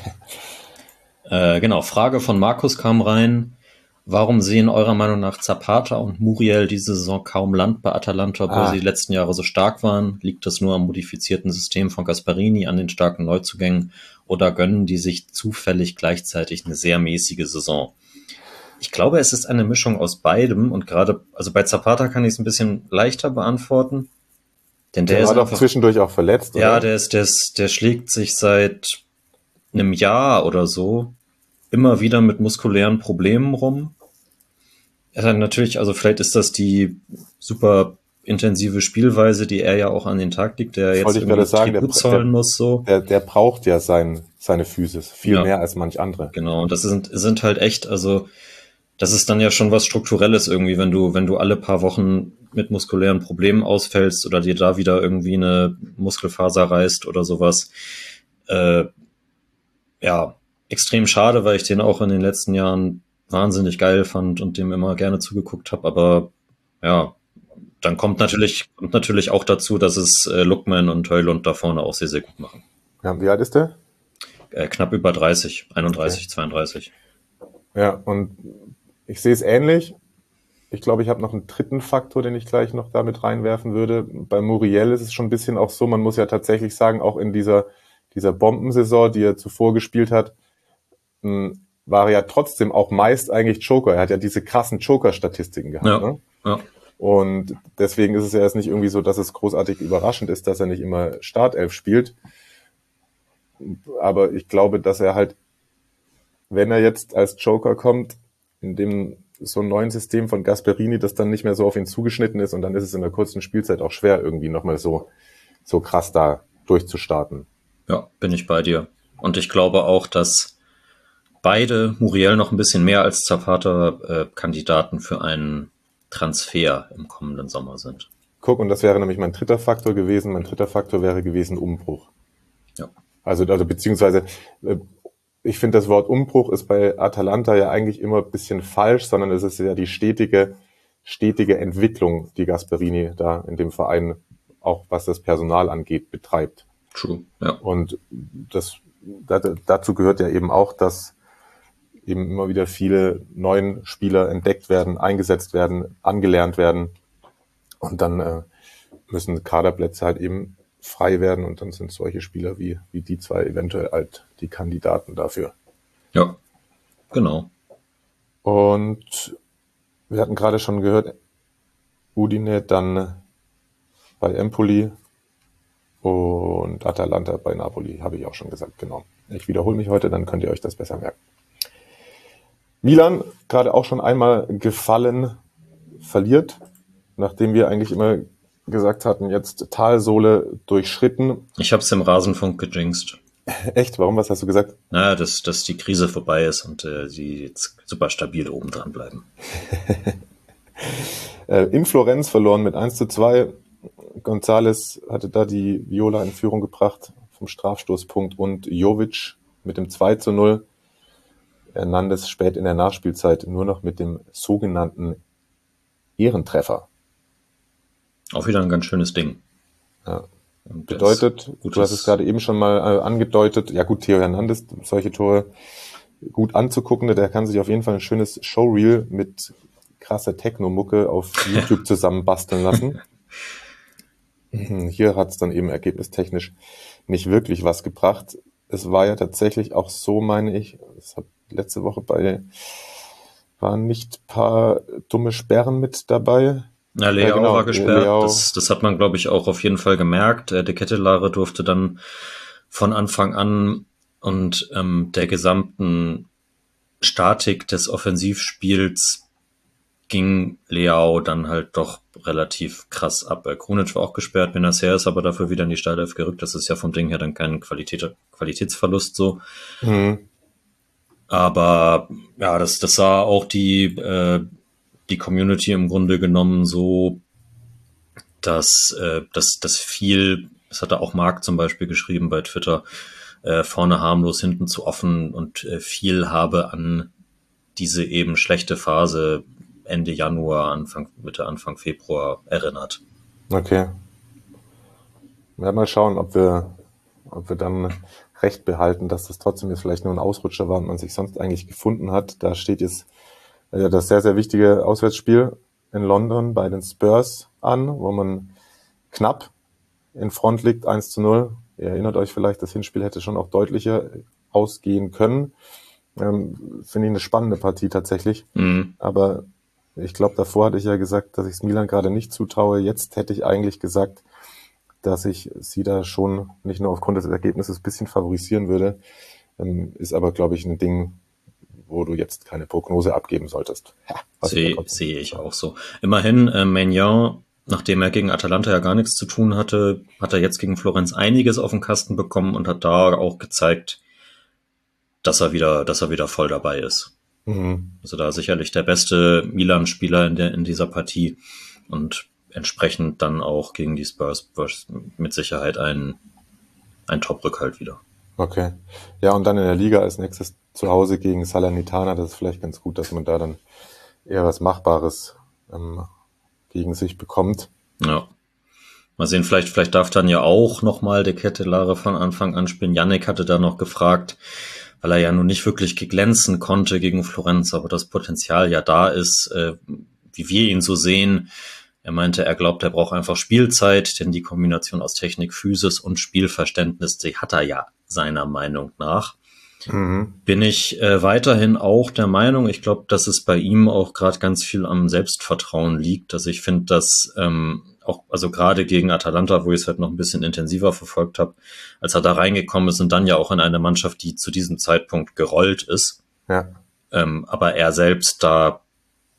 äh, genau, Frage von Markus kam rein. Warum sehen eurer Meinung nach Zapata und Muriel diese Saison kaum Land bei Atalanta, obwohl ah. sie die letzten Jahre so stark waren? Liegt das nur am modifizierten System von Gasparini, an den starken Neuzugängen oder gönnen die sich zufällig gleichzeitig eine sehr mäßige Saison? Ich glaube, es ist eine Mischung aus beidem und gerade, also bei Zapata kann ich es ein bisschen leichter beantworten. Denn der, der ist war doch zwischendurch auch verletzt, oder? Ja, der ist, der ist, der schlägt sich seit einem Jahr oder so immer wieder mit muskulären Problemen rum. Er hat natürlich, also vielleicht ist das die super intensive Spielweise, die er ja auch an den Tag legt, der jetzt irgendwie sagen, Tribut zollen muss, so. Der, der braucht ja sein, seine Physis viel ja. mehr als manch andere. Genau. Und das sind, sind halt echt, also, das ist dann ja schon was Strukturelles irgendwie, wenn du, wenn du alle paar Wochen mit muskulären Problemen ausfällst oder dir da wieder irgendwie eine Muskelfaser reißt oder sowas. Äh, ja, extrem schade, weil ich den auch in den letzten Jahren wahnsinnig geil fand und dem immer gerne zugeguckt habe, aber ja, dann kommt natürlich kommt natürlich auch dazu, dass es äh, Lookman und Højlund da vorne auch sehr, sehr gut machen. Ja, wie alt ist der? Äh, knapp über dreißig, einunddreißig, okay. zweiunddreißig. Ja, und ich sehe es ähnlich. Ich glaube, ich habe noch einen dritten Faktor, den ich gleich noch damit reinwerfen würde. Bei Muriel ist es schon ein bisschen auch so, man muss ja tatsächlich sagen, auch in dieser dieser Bombensaison, die er zuvor gespielt hat, mh, war er ja trotzdem auch meist eigentlich Joker. Er hat ja diese krassen Joker-Statistiken gehabt. Ja, ne? ja. Und deswegen ist es ja jetzt nicht irgendwie so, dass es großartig überraschend ist, dass er nicht immer Startelf spielt. Aber ich glaube, dass er halt, wenn er jetzt als Joker kommt, in dem so einem neuen System von Gasperini, das dann nicht mehr so auf ihn zugeschnitten ist und dann ist es in der kurzen Spielzeit auch schwer, irgendwie nochmal so, so krass da durchzustarten. Ja, bin ich bei dir. Und ich glaube auch, dass beide, Muriel noch ein bisschen mehr als Zapata, äh, Kandidaten für einen Transfer im kommenden Sommer sind. Guck, und das wäre nämlich mein dritter Faktor gewesen. Mein dritter Faktor wäre gewesen Umbruch. Ja. Also, also beziehungsweise, äh, ich finde, das Wort Umbruch ist bei Atalanta ja eigentlich immer ein bisschen falsch, sondern es ist ja die stetige, stetige Entwicklung, die Gasperini da in dem Verein, auch was das Personal angeht, betreibt. True, ja. Und das, dazu gehört ja eben auch, dass eben immer wieder viele neuen Spieler entdeckt werden, eingesetzt werden, angelernt werden. Und dann äh, müssen Kaderplätze halt eben frei werden und dann sind solche Spieler wie, wie die zwei eventuell halt die Kandidaten dafür. Ja, genau. Und wir hatten gerade schon gehört, Udine dann bei Empoli und Atalanta bei Napoli, habe ich auch schon gesagt, genau. Ich wiederhole mich heute, dann könnt ihr euch das besser merken. Milan, gerade auch schon einmal gefallen, verliert, nachdem wir eigentlich immer gesagt hatten, jetzt Talsohle durchschritten. Ich habe es im Rasenfunk gejinxt. Echt? Warum? Was hast du gesagt? Na, dass, dass die Krise vorbei ist und äh, sie jetzt super stabil oben dran bleiben. äh, in Florenz verloren mit eins zu zwei. González hatte da die Viola in Führung gebracht vom Strafstoßpunkt und Jovic mit dem zwei zu null. Hernandez spät in der Nachspielzeit nur noch mit dem sogenannten Ehrentreffer. Auch wieder ein ganz schönes Ding. Ja. Bedeutet, du hast es gerade eben schon mal äh, angedeutet, ja gut, Theo Hernandez, solche Tore gut anzugucken, der kann sich auf jeden Fall ein schönes Showreel mit krasser Techno-Mucke auf YouTube zusammenbasteln lassen. Hier hat es dann eben ergebnistechnisch nicht wirklich was gebracht. Es war ja tatsächlich auch so, meine ich, es hat letzte Woche bei, waren nicht ein paar dumme Sperren mit dabei. Na, Leao ja, genau, war gesperrt. Leao. Das, das hat man, glaube ich, auch auf jeden Fall gemerkt. De Ketelaere durfte dann von Anfang an und ähm, der gesamten Statik des Offensivspiels ging Leao dann halt doch relativ krass ab. Krunic war auch gesperrt, Benacer ist aber dafür wieder in die Startelf gerückt. Das ist ja vom Ding her dann kein Qualität, Qualitätsverlust so. Mhm. Aber ja, das, das sah auch die, äh, die Community im Grunde genommen so, dass, äh, dass, dass viel, das hatte auch Marc zum Beispiel geschrieben bei Twitter, äh, vorne harmlos, hinten zu offen und äh, viel habe an diese eben schlechte Phase Ende Januar, Anfang, Mitte, Anfang Februar erinnert. Okay. Ja, mal schauen, ob wir, ob wir dann recht behalten, dass das trotzdem jetzt vielleicht nur ein Ausrutscher war und man sich sonst eigentlich gefunden hat. Da steht jetzt äh, das sehr, sehr wichtige Auswärtsspiel in London bei den Spurs an, wo man knapp in Front liegt, eins zu null. Ihr erinnert euch vielleicht, das Hinspiel hätte schon auch deutlicher ausgehen können. Ähm, finde ich eine spannende Partie tatsächlich. Mhm. Aber ich glaube, davor hatte ich ja gesagt, dass ich es Milan gerade nicht zutraue. Jetzt hätte ich eigentlich gesagt, dass ich sie da schon nicht nur aufgrund des Ergebnisses ein bisschen favorisieren würde. Ähm, ist aber, glaube ich, ein Ding, wo du jetzt keine Prognose abgeben solltest. Ja, Sehe seh ich auch so. Immerhin, äh, Maignan, nachdem er gegen Atalanta ja gar nichts zu tun hatte, hat er jetzt gegen Florenz einiges auf den Kasten bekommen und hat da auch gezeigt, dass er wieder, dass er wieder voll dabei ist. Mhm. Also da sicherlich der beste Milan-Spieler in der, in dieser Partie und entsprechend dann auch gegen die Spurs mit Sicherheit ein, ein Top-Rückhalt wieder. Okay. Ja, und dann in der Liga als nächstes zu Hause gegen Salernitana. Das ist vielleicht ganz gut, dass man da dann eher was Machbares ähm, gegen sich bekommt. Ja. Mal sehen, vielleicht, vielleicht darf dann ja auch nochmal der Ketelaere von Anfang an spielen. Yannick hatte da noch gefragt, weil er ja nun nicht wirklich glänzen konnte gegen Florenz, aber das Potenzial ja da ist, äh, wie wir ihn so sehen. Er meinte, er glaubt, er braucht einfach Spielzeit, denn die Kombination aus Technik, Physis und Spielverständnis, die hat er ja seiner Meinung nach. Mhm. Bin ich äh, weiterhin auch der Meinung, ich glaube, dass es bei ihm auch gerade ganz viel am Selbstvertrauen liegt. Also ich finde, dass ähm, auch, also gerade gegen Atalanta, wo ich es halt noch ein bisschen intensiver verfolgt habe, als er da reingekommen ist und dann ja auch in eine Mannschaft, die zu diesem Zeitpunkt gerollt ist, Ja. ähm, aber er selbst da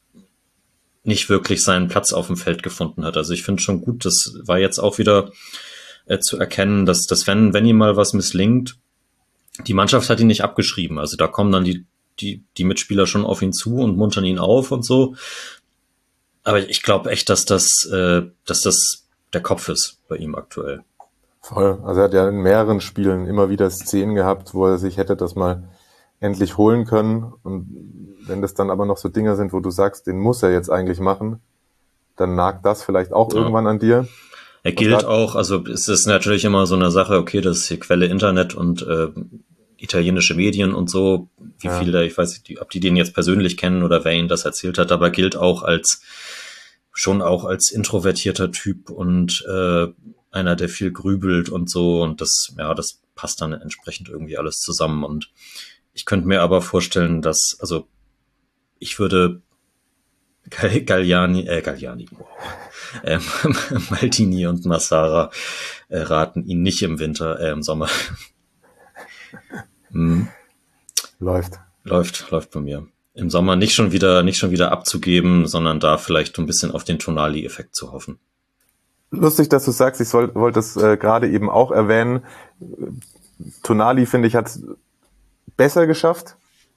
nicht wirklich seinen Platz auf dem Feld gefunden hat. Also ich finde schon gut, das war jetzt auch wieder äh, zu erkennen, dass, dass wenn, wenn ihm mal was misslingt, die Mannschaft hat ihn nicht abgeschrieben. Also da kommen dann die, die, die Mitspieler schon auf ihn zu und muntern ihn auf und so. Aber ich glaube echt, dass das, äh, dass das der Kopf ist bei ihm aktuell. Voll. Also er hat ja in mehreren Spielen immer wieder Szenen gehabt, wo er sich hätte das mal endlich holen können. Und wenn das dann aber noch so Dinger sind, wo du sagst, den muss er jetzt eigentlich machen, dann nagt das vielleicht auch ja. irgendwann an dir. Er gilt auch, also es ist natürlich immer so eine Sache, okay, das ist hier Quelle Internet und äh, italienische Medien und so, wie ja. viele, ich weiß nicht, ob die den jetzt persönlich kennen oder wer ihnen das erzählt hat, aber gilt auch als, schon auch als introvertierter Typ und äh, einer, der viel grübelt und so und das, ja, das passt dann entsprechend irgendwie alles zusammen und ich könnte mir aber vorstellen, dass, also ich würde Galliani, äh, Galliani, äh, Maldini und Massara äh, raten, ihn nicht im Winter, äh, im Sommer. hm. Läuft. Läuft, läuft bei mir. Im Sommer nicht schon wieder, nicht schon wieder abzugeben, sondern da vielleicht ein bisschen auf den Tonali-Effekt zu hoffen. Lustig, dass du sagst, ich soll, wollte es äh, gerade eben auch erwähnen. Tonali, finde ich, hat es besser geschafft.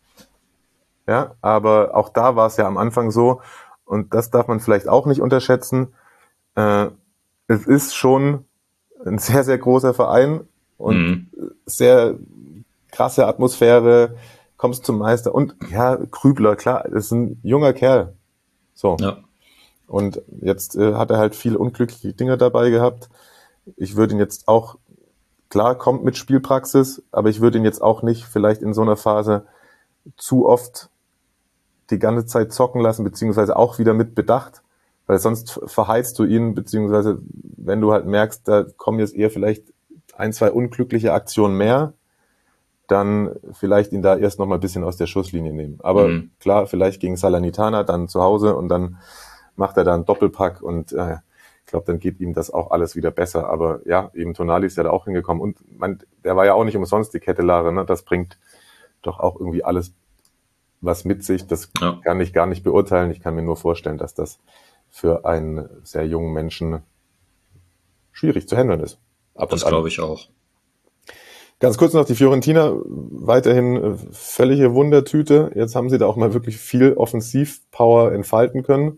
Ja, aber auch da war es ja am Anfang so, und das darf man vielleicht auch nicht unterschätzen. Äh, es ist schon ein sehr, sehr großer Verein und mhm. sehr krasse Atmosphäre, kommst zum Meister und ja, Krübler, klar, ist ein junger Kerl. So. Ja. Und jetzt äh, hat er halt viele unglückliche Dinge dabei gehabt. Ich würde ihn jetzt auch, klar, kommt mit Spielpraxis, aber ich würde ihn jetzt auch nicht vielleicht in so einer Phase zu oft die ganze Zeit zocken lassen, beziehungsweise auch wieder mit Bedacht, weil sonst verheizt du ihn, beziehungsweise wenn du halt merkst, da kommen jetzt eher vielleicht ein, zwei unglückliche Aktionen mehr, dann vielleicht ihn da erst noch mal ein bisschen aus der Schusslinie nehmen. Aber mhm. klar, vielleicht gegen Salernitana, dann zu Hause und dann macht er da einen Doppelpack und äh, ich glaube, dann geht ihm das auch alles wieder besser. Aber ja, eben Tonali ist ja da auch hingekommen und man, der war ja auch nicht umsonst die Kettelare, ne? Das bringt doch auch irgendwie alles was mit sich. Das ja. kann ich gar nicht beurteilen. Ich kann mir nur vorstellen, dass das für einen sehr jungen Menschen schwierig zu handeln ist. Ab das glaube ich auch. Ganz kurz noch die Fiorentina, weiterhin völlige Wundertüte. Jetzt haben sie da auch mal wirklich viel Offensivpower entfalten können.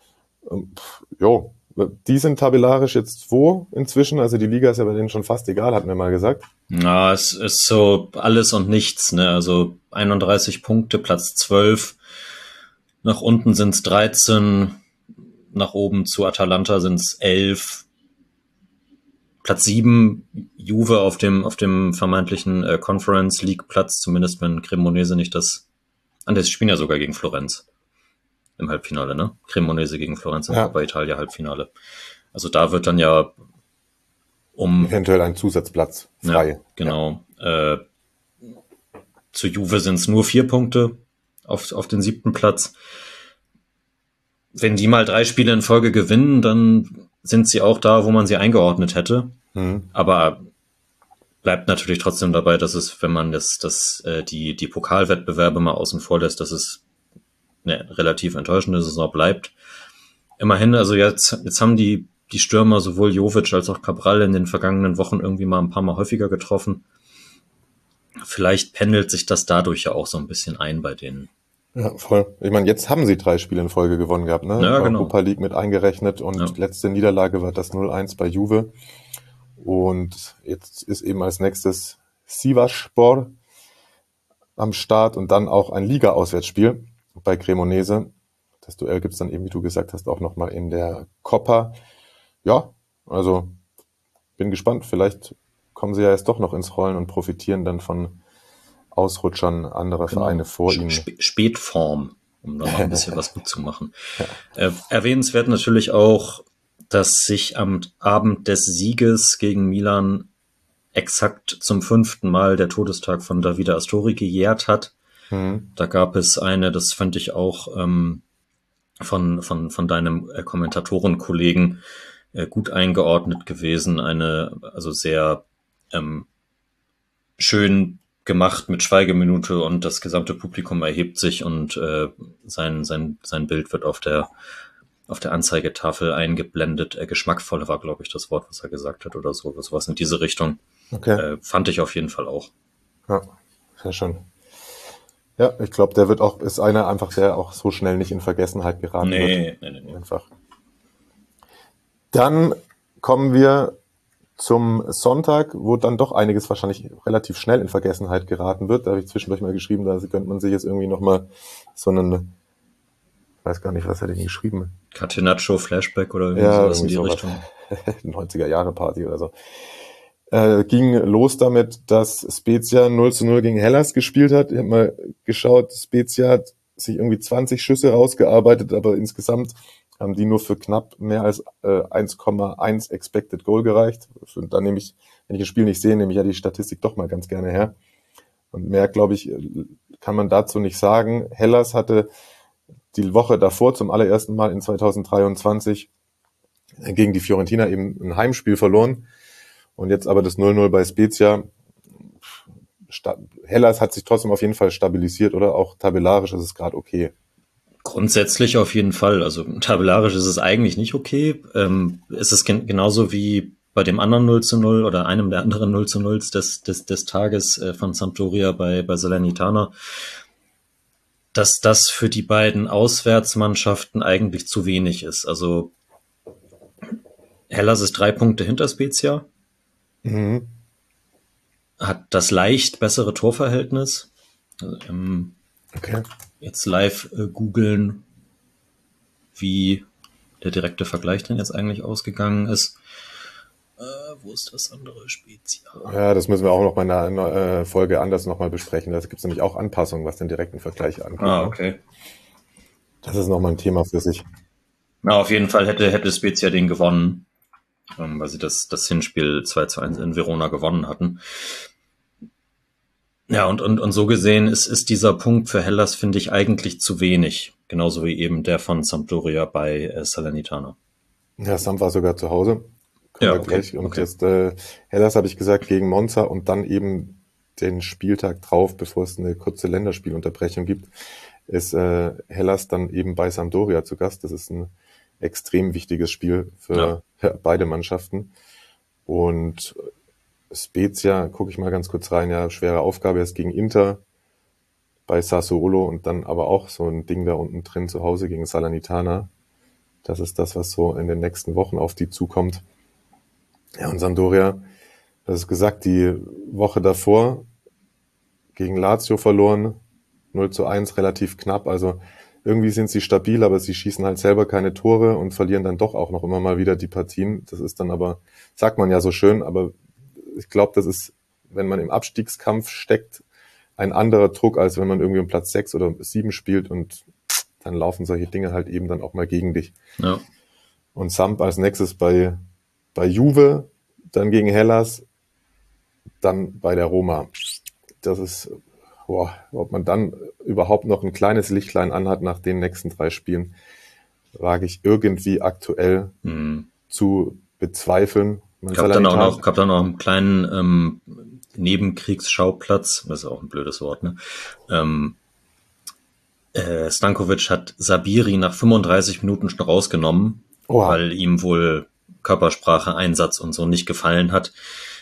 Jo, die sind tabellarisch jetzt wo inzwischen? Also die Liga ist ja bei denen schon fast egal, hatten wir mal gesagt. Na, es ist so alles und nichts, ne? Also einunddreißig Punkte, Platz zwölf. Nach unten sind es dreizehn. Nach oben zu Atalanta sind es elf. Platz sieben, Juve auf dem auf dem vermeintlichen äh, Conference League Platz, zumindest wenn Cremonese nicht das... Ah, das spielen ja sogar gegen Florenz im Halbfinale, ne? Cremonese gegen Florenz im ja. Coppa Italia Halbfinale. Also da wird dann ja um... eventuell ein Zusatzplatz frei. Ja, genau. Ja. Äh, zu Juve sind es nur vier Punkte auf, auf den siebten Platz. Wenn die mal drei Spiele in Folge gewinnen, dann sind sie auch da, wo man sie eingeordnet hätte. Mhm. Aber bleibt natürlich trotzdem dabei, dass es, wenn man das, das, äh, die, die Pokalwettbewerbe mal außen vor lässt, dass es eine relativ enttäuschende Saison bleibt. Immerhin, also jetzt, jetzt haben die, die Stürmer sowohl Jovic als auch Cabral in den vergangenen Wochen irgendwie mal ein paar Mal häufiger getroffen. Vielleicht pendelt sich das dadurch ja auch so ein bisschen ein bei denen. Ja, voll. Ich meine, jetzt haben sie drei Spiele in Folge gewonnen gehabt, ne? Ja, genau. Europa League mit eingerechnet und ja. letzte Niederlage war das null eins bei Juve. Und jetzt ist eben als nächstes Sivasspor am Start und dann auch ein Liga-Auswärtsspiel bei Cremonese. Das Duell gibt's dann eben, wie du gesagt hast, auch nochmal in der Coppa. Ja, also bin gespannt. Vielleicht kommen sie ja jetzt doch noch ins Rollen und profitieren dann von Ausrutschern anderer genau. Vereine vor ihnen. Sp- Spätform, um da mal ein bisschen was gut zu machen. Ja. Äh, erwähnenswert natürlich auch, dass sich am Abend des Sieges gegen Milan exakt zum fünften Mal der Todestag von Davide Astori gejährt hat. Mhm. Da gab es eine, das fand ich auch ähm, von, von, von deinem äh, Kommentatorenkollegen äh, gut eingeordnet gewesen. Eine, also sehr ähm, schön gemacht mit Schweigeminute und das gesamte Publikum erhebt sich und äh, sein, sein, sein Bild wird auf der auf der Anzeigetafel eingeblendet. Äh, geschmackvoll war, glaube ich, das Wort, was er gesagt hat oder so. Sowas in diese Richtung. Okay. Äh, fand ich auf jeden Fall auch. Ja, sehr schön. Ja, ich glaube, der wird auch, ist einer einfach, der auch so schnell nicht in Vergessenheit geraten Nee, wird. nee, nee, nee. Einfach. Dann kommen wir zum Sonntag, wo dann doch einiges wahrscheinlich relativ schnell in Vergessenheit geraten wird. Da habe ich zwischendurch mal geschrieben, da könnte man sich jetzt irgendwie nochmal so einen, ich weiß gar nicht, was hätte ich denn geschrieben? Catenaccio Flashback oder irgendwie Ja, sowas in die irgendwie Richtung. neunziger-Jahre-Party oder so. Äh, ging los damit, dass Spezia null zu null gegen Hellas gespielt hat. Ich habe mal geschaut, Spezia hat sich irgendwie zwanzig Schüsse rausgearbeitet, aber insgesamt haben die nur für knapp mehr als äh, eins Komma eins Expected Goal gereicht. Und dann nehme ich, wenn ich das Spiel nicht sehe, nehme ich ja die Statistik doch mal ganz gerne her. Und mehr, glaube ich, kann man dazu nicht sagen. Hellas hatte die Woche davor zum allerersten Mal in zweitausenddreiundzwanzig gegen die Fiorentina eben ein Heimspiel verloren. Und jetzt aber das null null bei Spezia. Hellas hat sich trotzdem auf jeden Fall stabilisiert, oder? Auch tabellarisch ist es gerade okay. Grundsätzlich auf jeden Fall. Also tabellarisch ist es eigentlich nicht okay. Ähm, es ist gen- genauso wie bei dem anderen null zu null oder einem der anderen null zu nulls des, des, des Tages äh, von Sampdoria bei, bei Salernitana, dass das für die beiden Auswärtsmannschaften eigentlich zu wenig ist. Also Hellas ist drei Punkte hinter Spezia, Mhm. hat das leicht bessere Torverhältnis. Also, ähm, Okay. jetzt live äh, googeln, wie der direkte Vergleich denn jetzt eigentlich ausgegangen ist. Äh, wo ist das andere Spezia? Ja, das müssen wir auch noch mal in einer äh, Folge anders nochmal besprechen. Da gibt es nämlich auch Anpassungen, was den direkten Vergleich angeht. Ah, okay. Das ist nochmal ein Thema für sich. Na, auf jeden Fall hätte, hätte Spezia den gewonnen, ähm, weil sie das, das Hinspiel zwei zu eins in Verona gewonnen hatten. Ja, und, und, und so gesehen ist, ist dieser Punkt für Hellas, finde ich, eigentlich zu wenig. Genauso wie eben der von Sampdoria bei äh, Salernitana. Ja, Samp war sogar zu Hause. Ja, wir okay, gleich. Und okay. jetzt äh, Hellas, habe ich gesagt, gegen Monza und dann eben den Spieltag drauf, bevor es eine kurze Länderspielunterbrechung gibt, ist äh, Hellas dann eben bei Sampdoria zu Gast. Das ist ein extrem wichtiges Spiel für ja. beide Mannschaften. Und Spezia, gucke ich mal ganz kurz rein, ja, schwere Aufgabe jetzt gegen Inter bei Sassuolo und dann aber auch so ein Ding da unten drin zu Hause gegen Salernitana. Das ist das, was so in den nächsten Wochen auf die zukommt. Ja, und Sampdoria, das ist gesagt, die Woche davor gegen Lazio verloren, null zu eins, relativ knapp, also irgendwie sind sie stabil, aber sie schießen halt selber keine Tore und verlieren dann doch auch noch immer mal wieder die Partien. Das ist dann aber, sagt man ja so schön, aber ich glaube, das ist, wenn man im Abstiegskampf steckt, ein anderer Druck, als wenn man irgendwie um Platz sechs oder sieben spielt und dann laufen solche Dinge halt eben dann auch mal gegen dich. Ja. Und Samp als nächstes bei, bei Juve, dann gegen Hellas, dann bei der Roma. Das ist, boah, ob man dann überhaupt noch ein kleines Lichtlein anhat nach den nächsten drei Spielen, wage ich irgendwie aktuell Mhm. zu bezweifeln. Man Ich habe dann auch Salernitana- noch, ich hab dann noch einen kleinen ähm, Nebenkriegsschauplatz, das ist auch ein blödes Wort, ne? Ähm, äh, Stankovic hat Sabiri nach fünfunddreißig Minuten schon rausgenommen, Oha. weil ihm wohl Körpersprache, Einsatz und so nicht gefallen hat.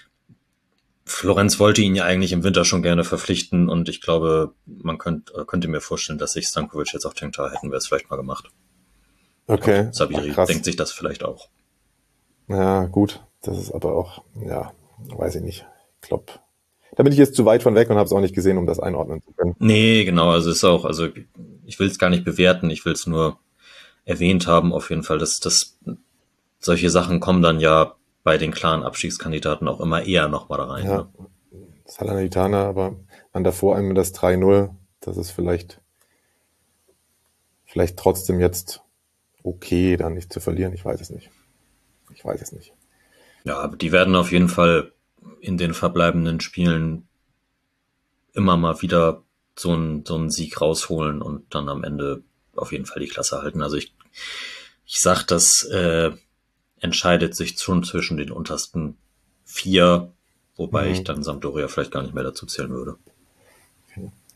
Florenz wollte ihn ja eigentlich im Winter schon gerne verpflichten und ich glaube, man könnt, könnte mir vorstellen, dass sich Stankovic jetzt auch denkt, da hätten wir es vielleicht mal gemacht. Okay, Sabiri Ach, krass. denkt sich das vielleicht auch. Ja, gut. Das ist aber auch, ja, weiß ich nicht. Ich glaube, da bin ich jetzt zu weit von weg und habe es auch nicht gesehen, um das einordnen zu können. Nee, genau, also ist auch, also ich will es gar nicht bewerten, ich will es nur erwähnt haben, auf jeden Fall, dass, dass solche Sachen kommen dann ja bei den klaren Abstiegskandidaten auch immer eher nochmal da rein. Ja, Ne? Salernitana, aber dann davor einmal das drei null, das ist vielleicht, vielleicht trotzdem jetzt okay, dann nicht zu verlieren. Ich weiß es nicht. Ich weiß es nicht. Ja, aber die werden auf jeden Fall in den verbleibenden Spielen immer mal wieder so einen, so einen Sieg rausholen und dann am Ende auf jeden Fall die Klasse halten. Also ich, ich sag, das äh, entscheidet sich schon zwischen den untersten vier, wobei Mhm. ich dann Sampdoria vielleicht gar nicht mehr dazu zählen würde.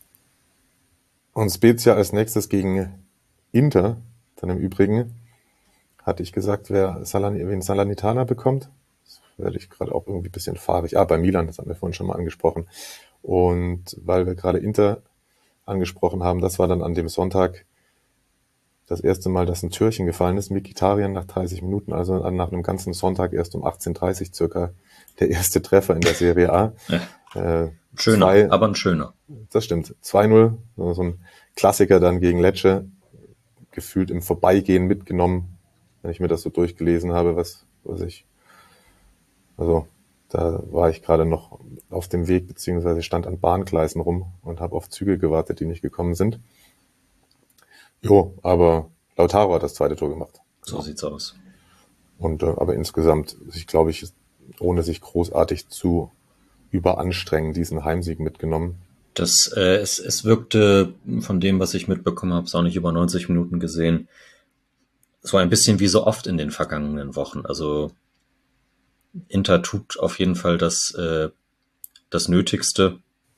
Und Spezia als nächstes gegen Inter, dann im Übrigen. hatte ich gesagt, wer Salern, wen Salernitana bekommt. Das werde ich gerade auch irgendwie ein bisschen fahrig. Ah, bei Milan, das haben wir vorhin schon mal angesprochen. Und weil wir gerade Inter angesprochen haben, das war dann an dem Sonntag das erste Mal, dass ein Türchen gefallen ist. Mkhitaryan nach dreißig Minuten, also nach einem ganzen Sonntag erst um achtzehn Uhr dreißig circa der erste Treffer in der Serie A. Ja. Äh, schöner, zwei, aber ein schöner. Das stimmt. zwei null, so ein Klassiker dann gegen Lecce, gefühlt im Vorbeigehen mitgenommen, wenn ich mir das so durchgelesen habe, was, was ich, also da war ich gerade noch auf dem Weg, beziehungsweise stand an Bahngleisen rum und habe auf Züge gewartet, die nicht gekommen sind. Jo, aber Lautaro hat das zweite Tor gemacht. So sieht's aus. Und äh, aber insgesamt, ich glaube, ich ohne sich großartig zu überanstrengen, diesen Heimsieg mitgenommen. Das, äh, es, es wirkte von dem, was ich mitbekommen habe, es auch nicht über neunzig Minuten gesehen. Es war ein bisschen wie so oft in den vergangenen Wochen. Also Inter tut auf jeden Fall das, äh, das Nötigste.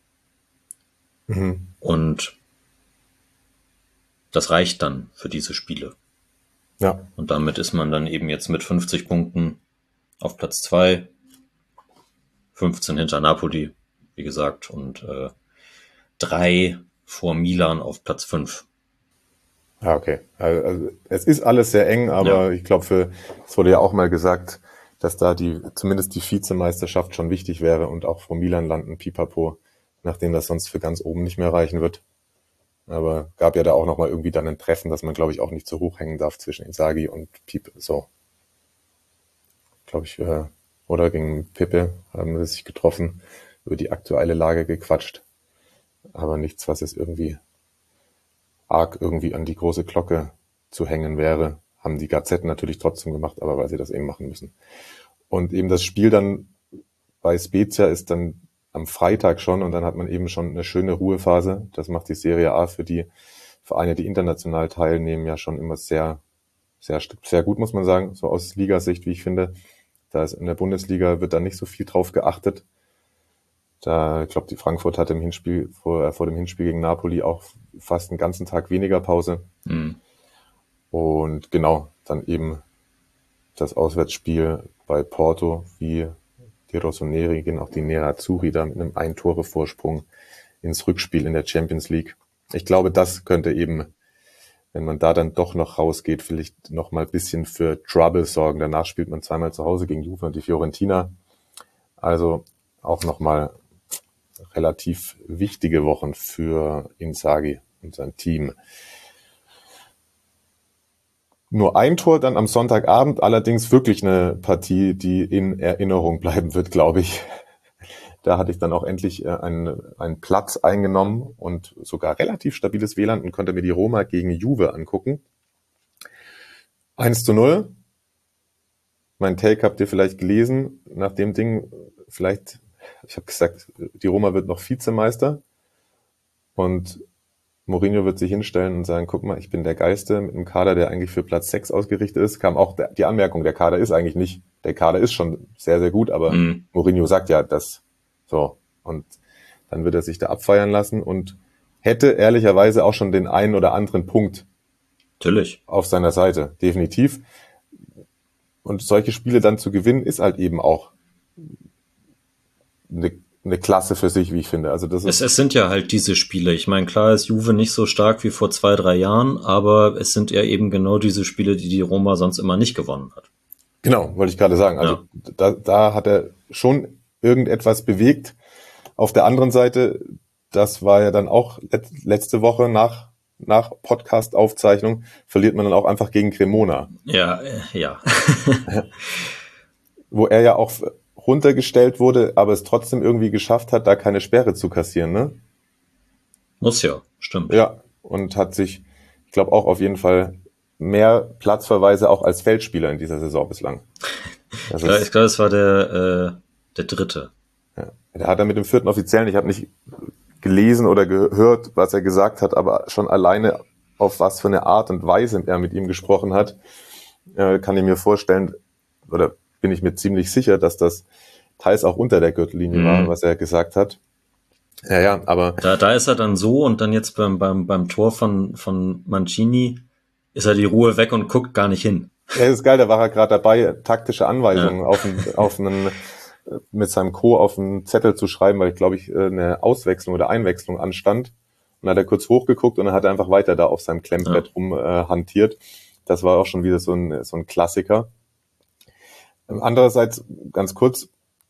Mhm. Und das reicht dann für diese Spiele. Ja. Und damit ist man dann eben jetzt mit fünfzig Punkten auf Platz zwei, fünfzehn hinter Napoli, wie gesagt, und äh, drei vor Milan auf Platz fünf. Ja, okay. Also, es ist alles sehr eng, aber ja. Ich glaube, für es wurde ja auch mal gesagt, dass da die zumindest die Vizemeisterschaft schon wichtig wäre und auch vor Milan landen, pipapo, nachdem das sonst für ganz oben nicht mehr reichen wird. Aber gab ja da auch nochmal irgendwie dann ein Treffen, dass man, glaube ich, auch nicht zu hoch hängen darf zwischen Inzaghi und Pipe. So, glaube ich, äh, oder gegen Pippe haben sie sich getroffen, über die aktuelle Lage gequatscht. Aber nichts, was es irgendwie arg irgendwie an die große Glocke zu hängen wäre. Haben die Gazetten natürlich trotzdem gemacht, aber weil sie das eben machen müssen. Und eben das Spiel dann bei Spezia ist dann am Freitag schon und dann hat man eben schon eine schöne Ruhephase. Das macht die Serie A für die Vereine, die international teilnehmen, ja schon immer sehr, sehr, sehr gut, muss man sagen. So aus Ligasicht, wie ich finde. Da ist in der Bundesliga wird da nicht so viel drauf geachtet. Da, ich glaube, die Frankfurt hatte im Hinspiel, vor, vor dem Hinspiel gegen Napoli auch fast einen ganzen Tag weniger Pause. Mhm. Und genau, dann eben das Auswärtsspiel bei Porto, wie die Rossoneri gehen auch die Nerazzurri da mit einem Ein-Tore-Vorsprung ins Rückspiel in der Champions League. Ich glaube, das könnte eben, wenn man da dann doch noch rausgeht, vielleicht noch mal ein bisschen für Trouble sorgen. Danach spielt man zweimal zu Hause gegen Juve und die Fiorentina. Also auch noch mal relativ wichtige Wochen für Inzaghi und sein Team. Nur ein Tor dann am Sonntagabend, allerdings wirklich eine Partie, die in Erinnerung bleiben wird, glaube ich. Da hatte ich dann auch endlich einen, einen Platz eingenommen und sogar relativ stabiles W L A N und konnte mir die Roma gegen Juve angucken. eins zu null. Mein Take habt ihr vielleicht gelesen. Nach dem Ding, vielleicht, ich habe gesagt, die Roma wird noch Vizemeister und Mourinho wird sich hinstellen und sagen, guck mal, ich bin der Geilste mit einem Kader, der eigentlich für Platz sechs ausgerichtet ist. Kam auch die Anmerkung, der Kader ist eigentlich nicht, der Kader ist schon sehr, sehr gut, aber mhm. Mourinho sagt ja das so. Und dann wird er sich da abfeiern lassen und hätte ehrlicherweise auch schon den einen oder anderen Punkt Natürlich. Auf seiner Seite, definitiv. Und solche Spiele dann zu gewinnen, ist halt eben auch eine eine Klasse für sich, wie ich finde. Also das ist es, es sind ja halt diese Spiele. Ich meine, klar ist Juve nicht so stark wie vor zwei, drei Jahren, aber es sind ja eben genau diese Spiele, die die Roma sonst immer nicht gewonnen hat. Genau, wollte ich gerade sagen. Also ja. da, da hat er schon irgendetwas bewegt. Auf der anderen Seite, das war ja dann auch letzte Woche nach nach Podcast-Aufzeichnung, verliert man dann auch einfach gegen Cremona. Ja, äh, ja. Wo er ja auch runtergestellt wurde, aber es trotzdem irgendwie geschafft hat, da keine Sperre zu kassieren, ne? Muss ja, stimmt. Ja, und hat sich, ich glaube, auch auf jeden Fall mehr Platzverweise auch als Feldspieler in dieser Saison bislang. Das ich glaube, glaub, es war der, äh, der dritte. Ja, der hat er mit dem vierten Offiziellen, ich habe nicht gelesen oder gehört, was er gesagt hat, aber schon alleine auf was für eine Art und Weise er mit ihm gesprochen hat, äh, kann ich mir vorstellen, oder bin ich mir ziemlich sicher, dass das teils auch unter der Gürtellinie mhm. war, was er gesagt hat. Ja, ja, aber da, da ist er dann so und dann jetzt beim, beim, beim Tor von, von Mancini ist er die Ruhe weg und guckt gar nicht hin. Ja, das ist geil, da war er gerade dabei, taktische Anweisungen ja. auf, einen, auf einen, mit seinem Co. auf einen Zettel zu schreiben, weil, glaube ich, eine Auswechslung oder Einwechslung anstand. Und dann hat er kurz hochgeguckt und dann hat er einfach weiter da auf seinem Klemmbrett ja. rum äh, hantiert. Das war auch schon wieder so ein, so ein Klassiker. Andererseits, ganz kurz,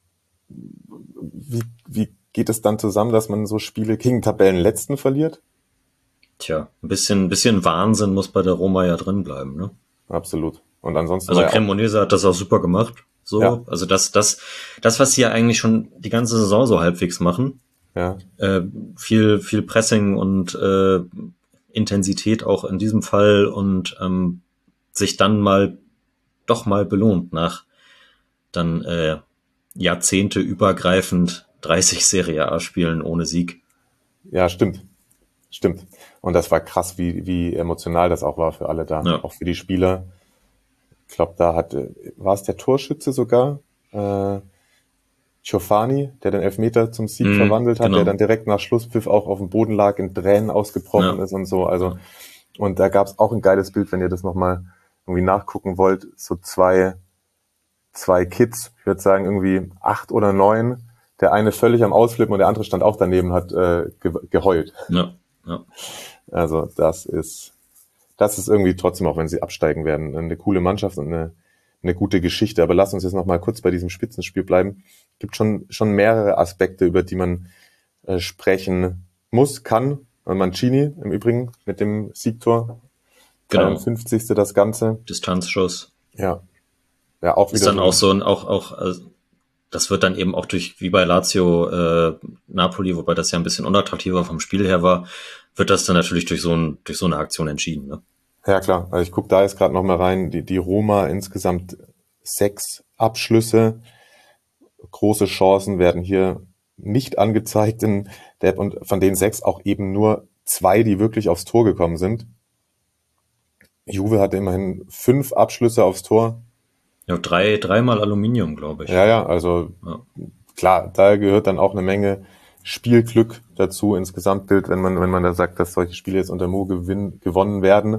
wie, wie geht es dann zusammen, dass man so Spiele gegen Tabellenletzten verliert? Tja, ein bisschen, ein bisschen Wahnsinn muss bei der Roma ja drin bleiben, ne? Absolut. Und ansonsten. Also Cremonese hat das auch super gemacht. So, ja. Also das, das, das, was sie ja eigentlich schon die ganze Saison so halbwegs machen. Ja. Äh, viel, viel Pressing und äh, Intensität auch in diesem Fall und ähm, sich dann mal doch mal belohnt nach dann äh, Jahrzehnte übergreifend dreißig Serie A Spielen ohne Sieg. Ja, stimmt. Stimmt. Und das war krass, wie, wie emotional das auch war für alle da. Ja. Auch für die Spieler. Ich glaube, da hatte, war es der Torschütze sogar, äh, Ciofani, der den Elfmeter zum Sieg mm, verwandelt hat, genau. Der dann direkt nach Schlusspfiff auch auf dem Boden lag, in Tränen ausgebrochen ja. ist und so. Also, und da gab es auch ein geiles Bild, wenn ihr das nochmal irgendwie nachgucken wollt. So zwei, zwei Kids, ich würde sagen irgendwie acht oder neun, der eine völlig am Ausflippen und der andere stand auch daneben, hat äh, ge- geheult. Ja, ja. Also das ist, das ist irgendwie trotzdem, auch wenn sie absteigen werden, eine coole Mannschaft und eine, eine gute Geschichte. Aber lass uns jetzt noch mal kurz bei diesem Spitzenspiel bleiben. Es gibt schon, schon mehrere Aspekte, über die man äh, sprechen muss, kann. Mancini im Übrigen mit dem Siegtor. Genau. dreiundfünfzigste das Ganze. Distanzschuss. Ja. Ja, auch wieder. Ist dann so auch so ein, auch, auch, also das wird dann eben auch durch, wie bei Lazio, äh, Napoli, wobei das ja ein bisschen unattraktiver vom Spiel her war, wird das dann natürlich durch so ein, durch so eine Aktion entschieden, ne? Ja, klar. Also ich gucke da jetzt gerade noch mal rein. Die, die Roma insgesamt sechs Abschlüsse. Große Chancen werden hier nicht angezeigt in der App und von den sechs auch eben nur zwei, die wirklich aufs Tor gekommen sind. Juve hatte immerhin fünf Abschlüsse aufs Tor. Ja, drei, dreimal Aluminium, glaube ich. Ja, ja, also ja. Klar, da gehört dann auch eine Menge Spielglück dazu ins Gesamtbild, wenn man, wenn man da sagt, dass solche Spiele jetzt unter Mo gewinn, gewonnen werden.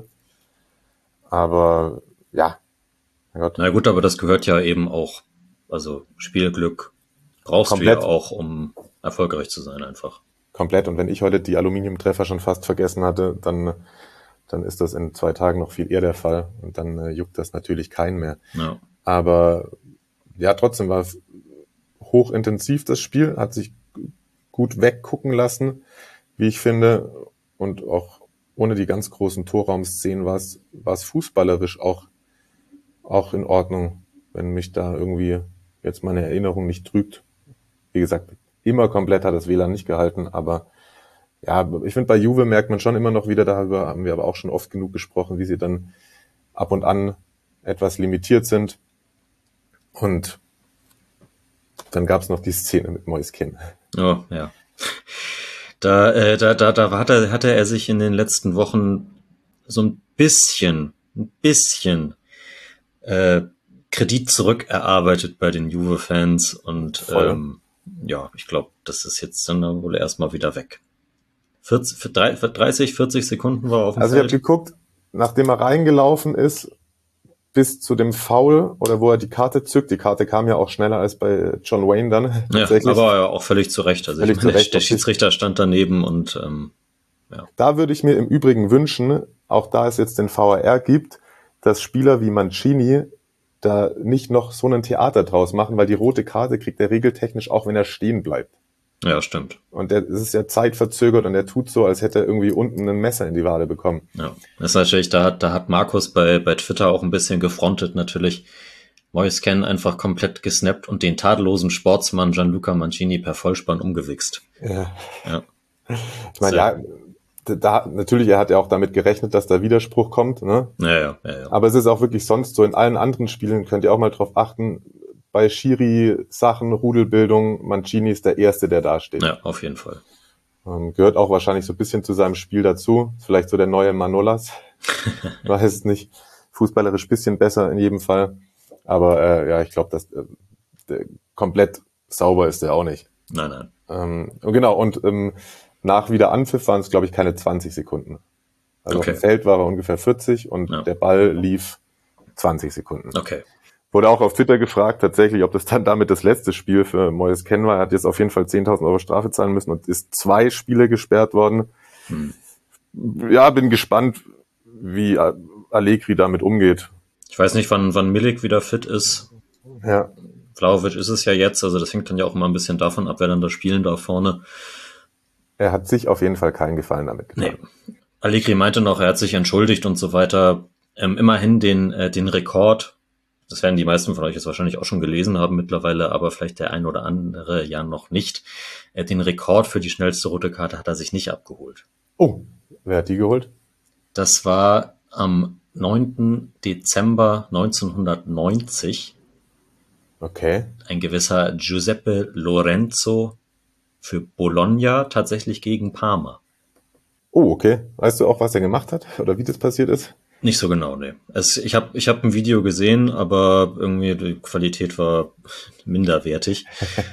Aber ja. Mein Gott. Na gut, aber das gehört ja eben auch, also Spielglück brauchst Komplett. du ja auch, um erfolgreich zu sein einfach. Komplett. Und wenn ich heute die Aluminiumtreffer schon fast vergessen hatte, dann, dann ist das in zwei Tagen noch viel eher der Fall. Und dann äh, juckt das natürlich keinen mehr. Ja. Aber ja, trotzdem war es hochintensiv, das Spiel. Hat sich gut weggucken lassen, wie ich finde. Und auch ohne die ganz großen Torraumszenen war es, war es fußballerisch auch, auch in Ordnung, wenn mich da irgendwie jetzt meine Erinnerung nicht trügt. Wie gesagt, immer komplett hat das W L A N nicht gehalten, aber ja, ich finde, bei Juve merkt man schon immer noch wieder, darüber haben wir aber auch schon oft genug gesprochen, wie sie dann ab und an etwas limitiert sind. Und dann gab es noch die Szene mit Moiskin. Oh, ja. Da, äh, da, da, da hatte, hatte er sich in den letzten Wochen so ein bisschen, ein bisschen äh, Kredit zurückerarbeitet bei den Juve-Fans und ähm, ja, ich glaube, das ist jetzt dann wohl erstmal wieder weg. vierzig, für dreißig, vierzig Sekunden war er auf dem Also Feld. Ich habe geguckt, nachdem er reingelaufen ist, bis zu dem Foul oder wo er die Karte zückt. Die Karte kam ja auch schneller als bei John Wayne dann. Ja, aber ja auch völlig zu Recht. Also völlig ich meine, zu Recht. Der Schiedsrichter stand daneben und ähm, ja. Da würde ich mir im Übrigen wünschen, auch da es jetzt den V A R gibt, dass Spieler wie Mancini da nicht noch so ein Theater draus machen, weil die rote Karte kriegt er regeltechnisch auch, wenn er stehen bleibt. Ja, stimmt. Und der es ist ja zeitverzögert und er tut so, als hätte er irgendwie unten ein Messer in die Wade bekommen. Ja, das ist natürlich, da hat, da hat Markus bei, bei Twitter auch ein bisschen gefrontet, natürlich. Moiskin einfach komplett gesnappt und den tadellosen Sportsmann Gianluca Mancini per Vollspann umgewichst. Ja. Ja. Ich meine, ja, da, natürlich, er hat ja auch damit gerechnet, dass da Widerspruch kommt, ne? Ja, ja, ja, ja. Aber es ist auch wirklich sonst so, in allen anderen Spielen könnt ihr auch mal drauf achten, bei Schiri-Sachen, Rudelbildung, Mancini ist der Erste, der da steht. Ja, auf jeden Fall. Ähm, gehört auch wahrscheinlich so ein bisschen zu seinem Spiel dazu. Vielleicht so der neue Manolas. Weiß es nicht. Fußballerisch bisschen besser in jedem Fall. Aber äh, ja, ich glaube, dass äh, komplett sauber ist der auch nicht. Nein, nein. Ähm, genau, und ähm, nach Wiederanpfiff waren es, glaube ich, keine zwanzig Sekunden. Also okay. Auf dem Feld war er ungefähr vierzig und ja. der Ball lief zwanzig Sekunden. Okay. Wurde auch auf Twitter gefragt, tatsächlich, ob das dann damit das letzte Spiel für Moyes Ken war. Er hat jetzt auf jeden Fall zehntausend Euro Strafe zahlen müssen und ist zwei Spiele gesperrt worden. Hm. Ja, bin gespannt, wie Allegri damit umgeht. Ich weiß nicht, wann, wann Milik wieder fit ist. Ja. Vlahovic ist es ja jetzt, also das hängt dann ja auch immer ein bisschen davon ab, wer dann da spielen darf vorne. Er hat sich auf jeden Fall keinen Gefallen damit getan. Nee. Allegri meinte noch, er hat sich entschuldigt und so weiter. Ähm, immerhin den, äh, den Rekord, das werden die meisten von euch jetzt wahrscheinlich auch schon gelesen haben mittlerweile, aber vielleicht der ein oder andere ja noch nicht. Äh, den Rekord für die schnellste rote Karte hat er sich nicht abgeholt. Oh, wer hat die geholt? Das war am neunten Dezember neunzehnhundertneunzig. Okay. Ein gewisser Giuseppe Lorenzo für Bologna, tatsächlich gegen Parma. Oh, okay. Weißt du auch, was er gemacht hat oder wie das passiert ist? Nicht so genau, nee. Es, ich habe ich hab ein Video gesehen, aber irgendwie die Qualität war minderwertig.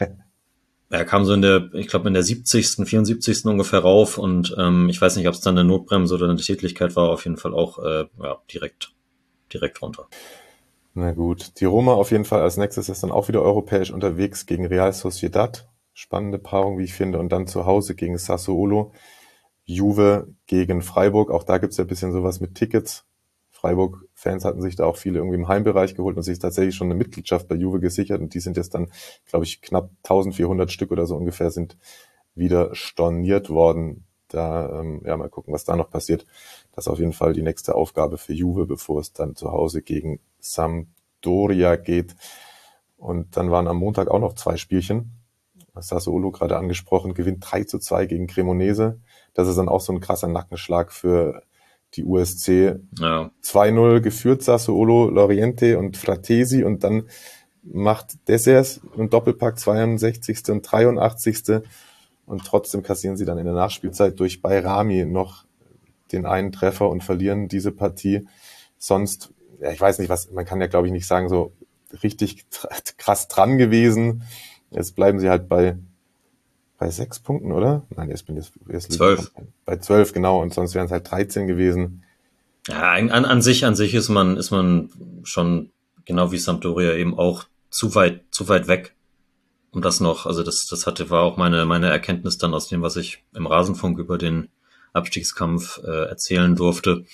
Er kam so in der, ich glaube in der siebzigsten, vierundsiebzigsten ungefähr rauf und ähm, ich weiß nicht, ob es dann eine Notbremse oder eine Tätlichkeit war, auf jeden Fall auch äh, ja, direkt, direkt runter. Na gut, die Roma auf jeden Fall als nächstes ist dann auch wieder europäisch unterwegs gegen Real Sociedad. Spannende Paarung, wie ich finde. Und dann zu Hause gegen Sassuolo. Juve gegen Freiburg. Auch da gibt's ja ein bisschen sowas mit Tickets. Freiburg-Fans hatten sich da auch viele irgendwie im Heimbereich geholt und sich tatsächlich schon eine Mitgliedschaft bei Juve gesichert. Und die sind jetzt dann, glaube ich, knapp eintausendvierhundert Stück oder so ungefähr sind wieder storniert worden. Da, ähm, ja, mal gucken, was da noch passiert. Das ist auf jeden Fall die nächste Aufgabe für Juve, bevor es dann zu Hause gegen Sampdoria geht. Und dann waren am Montag auch noch zwei Spielchen. Sassuolo gerade angesprochen, gewinnt drei zu zwei gegen Cremonese. Das ist dann auch so ein krasser Nackenschlag für die U S C. Ja. zwei null geführt Sassuolo, Loriente und Fratesi und dann macht Dessers einen Doppelpack zweiundsechzigsten und dreiundachtzigsten und trotzdem kassieren sie dann in der Nachspielzeit durch Bayrami noch den einen Treffer und verlieren diese Partie. Sonst, ja, ich weiß nicht, was, man kann ja glaube ich nicht sagen, so richtig krass dran gewesen. Jetzt bleiben sie halt bei bei sechs Punkten, oder? Nein, jetzt bin ich jetzt zwölf. Bei zwölf, genau, und sonst wären es halt dreizehn gewesen. Ja, an, an sich, an sich ist man, ist man schon, genau wie Sampdoria eben auch zu weit, zu weit weg, um das noch, also das, das hatte, war auch meine, meine Erkenntnis dann aus dem, was ich im Rasenfunk über den Abstiegskampf äh, erzählen durfte,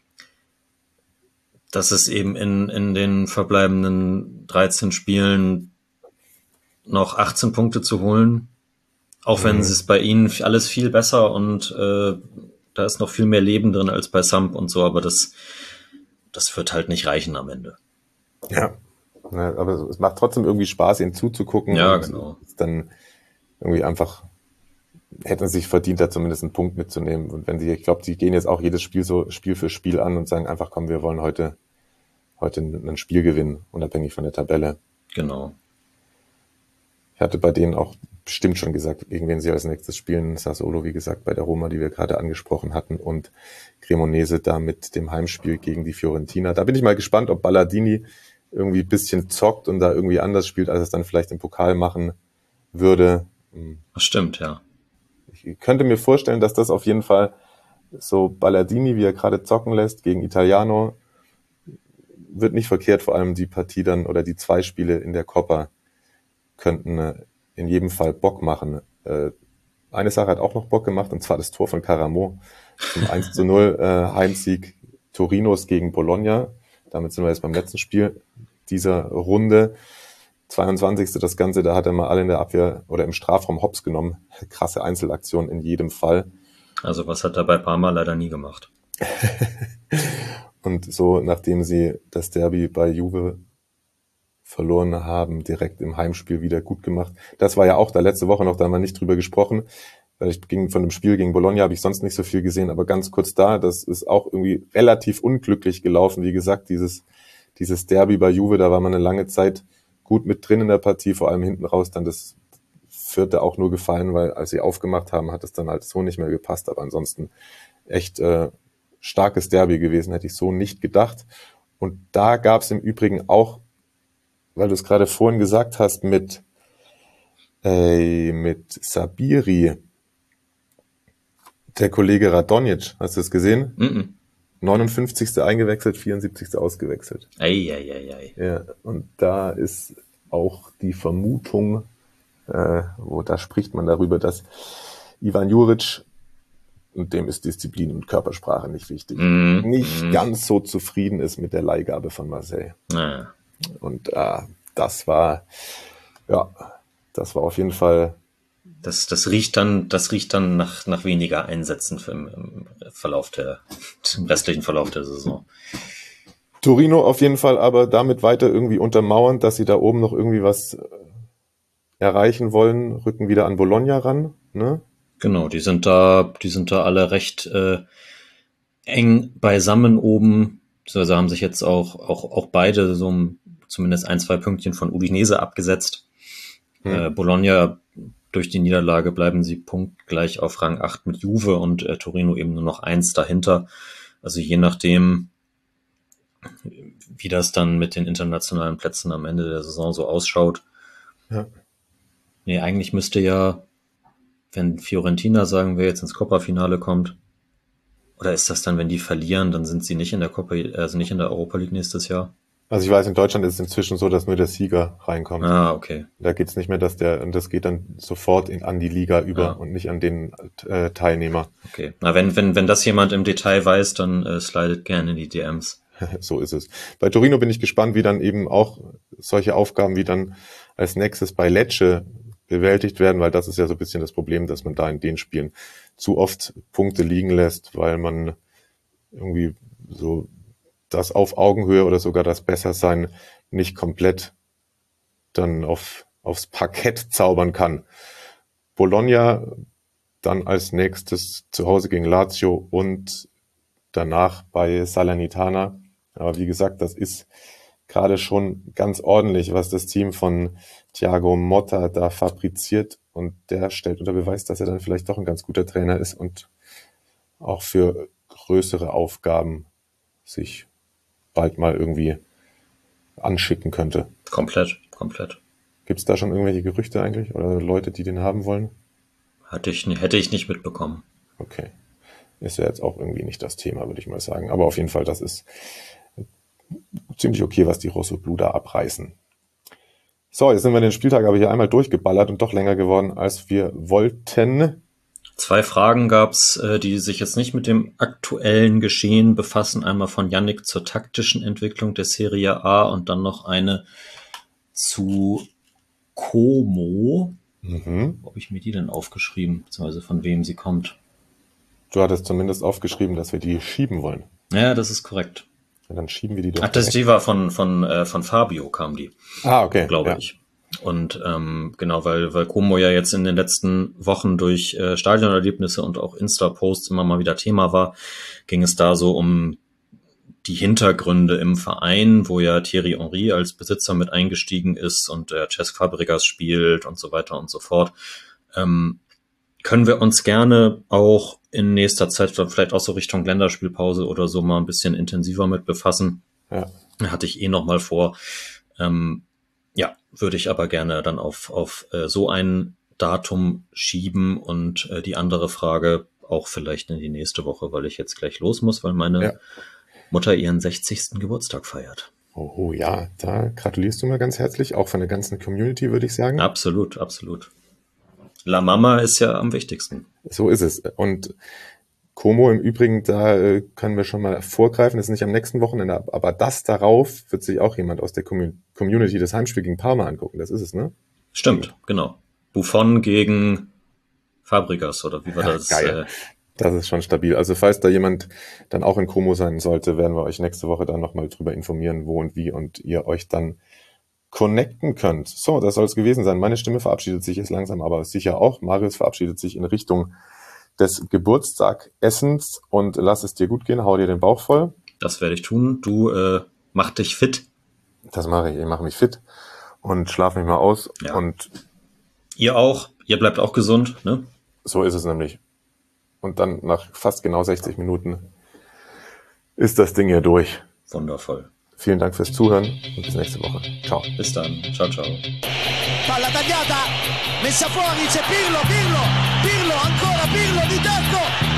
dass es eben in, in den verbleibenden dreizehn Spielen noch achtzehn Punkte zu holen, auch wenn mhm. es ist bei ihnen alles viel besser und äh, da ist noch viel mehr Leben drin als bei Samp und so, aber das, das wird halt nicht reichen am Ende. Ja, ja, aber es macht trotzdem irgendwie Spaß, ihnen zuzugucken. Ja, und genau. Dann irgendwie einfach hätten sie sich verdient, da zumindest einen Punkt mitzunehmen. Und wenn sie, ich glaube, die gehen jetzt auch jedes Spiel so Spiel für Spiel an und sagen einfach, komm, wir wollen heute heute ein Spiel gewinnen, unabhängig von der Tabelle. Genau. Ich hatte bei denen auch bestimmt schon gesagt, gegen wen sie als nächstes spielen. Sassuolo, wie gesagt, bei der Roma, die wir gerade angesprochen hatten, und Cremonese da mit dem Heimspiel gegen die Fiorentina. Da bin ich mal gespannt, ob Ballardini irgendwie ein bisschen zockt und da irgendwie anders spielt, als es dann vielleicht im Pokal machen würde. Das stimmt, ja. Ich könnte mir vorstellen, dass das auf jeden Fall so Ballardini, wie er gerade zocken lässt, gegen Italiano, wird nicht verkehrt, vor allem die Partie dann oder die zwei Spiele in der Coppa könnten in jedem Fall Bock machen. Eine Sache hat auch noch Bock gemacht, und zwar das Tor von Caramo zum eins zu null Heimsieg Torinos gegen Bologna. Damit sind wir jetzt beim letzten Spiel dieser Runde. zweiundzwanzigste das Ganze, da hat er mal alle in der Abwehr oder im Strafraum hops genommen. Krasse Einzelaktion in jedem Fall. Also was hat er bei Parma leider nie gemacht. Und so, nachdem sie das Derby bei Juve verloren haben, direkt im Heimspiel wieder gut gemacht. Das war ja auch da letzte Woche noch, da haben wir nicht drüber gesprochen, weil ich ging von dem Spiel gegen Bologna, habe ich sonst nicht so viel gesehen, aber ganz kurz da, das ist auch irgendwie relativ unglücklich gelaufen. Wie gesagt, dieses dieses Derby bei Juve, da war man eine lange Zeit gut mit drin in der Partie, vor allem hinten raus dann das vierte auch nur gefallen, weil als sie aufgemacht haben, hat es dann halt so nicht mehr gepasst, aber ansonsten echt äh, starkes Derby gewesen, hätte ich so nicht gedacht. Und da gab es im Übrigen auch, weil du es gerade vorhin gesagt hast, mit äh, mit Sabiri, der Kollege Radonjic, hast du es gesehen? Mm-mm. neunundfünfzigste eingewechselt, vierundsiebzigste ausgewechselt. Eieieiei. Ja, und da ist auch die Vermutung, äh, wo da spricht man darüber, dass Ivan Juric, und dem ist Disziplin und Körpersprache nicht wichtig, Mm, nicht mm. ganz so zufrieden ist mit der Leihgabe von Marseille. Naja. Und äh, das war, ja, das war auf jeden Fall. Das, das riecht dann, das riecht dann nach, nach weniger Einsätzen für im, im Verlauf der, im restlichen Verlauf der Saison. Torino auf jeden Fall aber damit weiter irgendwie untermauern, dass sie da oben noch irgendwie was erreichen wollen, rücken wieder an Bologna ran, ne? Genau, die sind da, die sind da alle recht äh, eng beisammen oben. Also haben sich jetzt auch, auch, auch beide so um, zumindest ein, zwei Pünktchen von Udinese abgesetzt. Hm. Äh, Bologna, durch die Niederlage bleiben sie punktgleich auf Rang acht mit Juve und äh, Torino eben nur noch eins dahinter. Also je nachdem, wie das dann mit den internationalen Plätzen am Ende der Saison so ausschaut. Ja. Nee, eigentlich müsste ja, wenn Fiorentina, sagen wir, jetzt ins Coppa-Finale kommt, oder ist das dann, wenn die verlieren, dann sind sie nicht in der Coppa, also nicht in der Europa League nächstes Jahr? Also ich weiß, in Deutschland ist es inzwischen so, dass nur der Sieger reinkommt. Ah, okay. Da geht's nicht mehr, dass der, und das geht dann sofort in, an die Liga über Ah. und nicht an den äh, Teilnehmer. Okay. Na, wenn, wenn, wenn das jemand im Detail weiß, dann äh, slidet gerne in die D Ms. So ist es. Bei Torino bin ich gespannt, wie dann eben auch solche Aufgaben wie dann als nächstes bei Lecce bewältigt werden, weil das ist ja so ein bisschen das Problem, dass man da in den Spielen zu oft Punkte liegen lässt, weil man irgendwie so das auf Augenhöhe oder sogar das Bessersein nicht komplett dann auf, aufs Parkett zaubern kann. Bologna dann als nächstes zu Hause gegen Lazio und danach bei Salernitana. Aber wie gesagt, das ist gerade schon ganz ordentlich, was das Team von Thiago Motta da fabriziert. Und der stellt unter Beweis, dass er dann vielleicht doch ein ganz guter Trainer ist und auch für größere Aufgaben sich bald mal irgendwie anschicken könnte. Komplett, komplett. Gibt es da schon irgendwelche Gerüchte eigentlich oder Leute, die den haben wollen? Hatte ich, hätte ich nicht mitbekommen. Okay. Ist ja jetzt auch irgendwie nicht das Thema, würde ich mal sagen. Aber auf jeden Fall, das ist ziemlich okay, was die Rossoblu da abreißen. So, jetzt sind wir den Spieltag aber hier einmal durchgeballert und doch länger geworden, als wir wollten. Zwei Fragen gab's, äh, die sich jetzt nicht mit dem aktuellen Geschehen befassen. Einmal von Yannick zur taktischen Entwicklung der Serie A und dann noch eine zu Como. Mhm. Wo habe ich mir die denn aufgeschrieben, beziehungsweise von wem sie kommt? Du hattest zumindest aufgeschrieben, dass wir die schieben wollen. Ja, das ist korrekt. Ja, dann schieben wir die doch. Ach, das direkt. die war von, von, äh, von Fabio kam die. Ah, okay. Glaube ja. ich. Und ähm, genau, weil, weil Como ja jetzt in den letzten Wochen durch äh, Stadionerlebnisse und auch Insta-Posts immer mal wieder Thema war, ging es da so um die Hintergründe im Verein, wo ja Thierry Henry als Besitzer mit eingestiegen ist und der Cesc Fabregas spielt und so weiter und so fort. Ähm, können wir uns gerne auch in nächster Zeit, vielleicht auch so Richtung Länderspielpause oder so, mal ein bisschen intensiver mit befassen. Ja. Hatte ich eh noch mal vor. Ähm, ja, würde ich aber gerne dann auf, auf äh, so ein Datum schieben und äh, die andere Frage auch vielleicht in die nächste Woche, weil ich jetzt gleich los muss, weil meine Ja. Mutter ihren sechzigsten Geburtstag feiert. Oh, oh ja, da gratulierst du mir ganz herzlich, auch von der ganzen Community, würde ich sagen. Absolut, absolut. La Mama ist ja am wichtigsten. So ist es. Und Como im Übrigen, da äh, können wir schon mal vorgreifen, das ist nicht am nächsten Wochenende, aber das darauf wird sich auch jemand aus der Commu- Community das Heimspiel gegen Parma angucken. Das ist es, ne? Stimmt, genau. Buffon gegen Fabregas, oder wie war das? Geil. Das ist schon stabil. Also falls da jemand dann auch in Como sein sollte, werden wir euch nächste Woche dann nochmal drüber informieren, wo und wie und ihr euch dann connecten könnt. So, das soll es gewesen sein. Meine Stimme verabschiedet sich jetzt langsam, aber sicher auch. Marius verabschiedet sich in Richtung des Geburtstagessens und lass es dir gut gehen. Hau dir den Bauch voll. Das werde ich tun. Du äh, mach dich fit. Das mache ich. Ich mache mich fit und schlafe mich mal aus. Ja. Und Ihr auch. Ihr bleibt auch gesund, ne? so ist es nämlich. Und dann nach fast genau sechzig Minuten ist das Ding hier durch. Wundervoll. Vielen Dank fürs Zuhören und bis nächste Woche. Ciao. Bis dann. Ciao, ciao. Palla tagliata, messa fuori, c'è Pirlo, Pirlo, Pirlo, ancora Pirlo di tacco,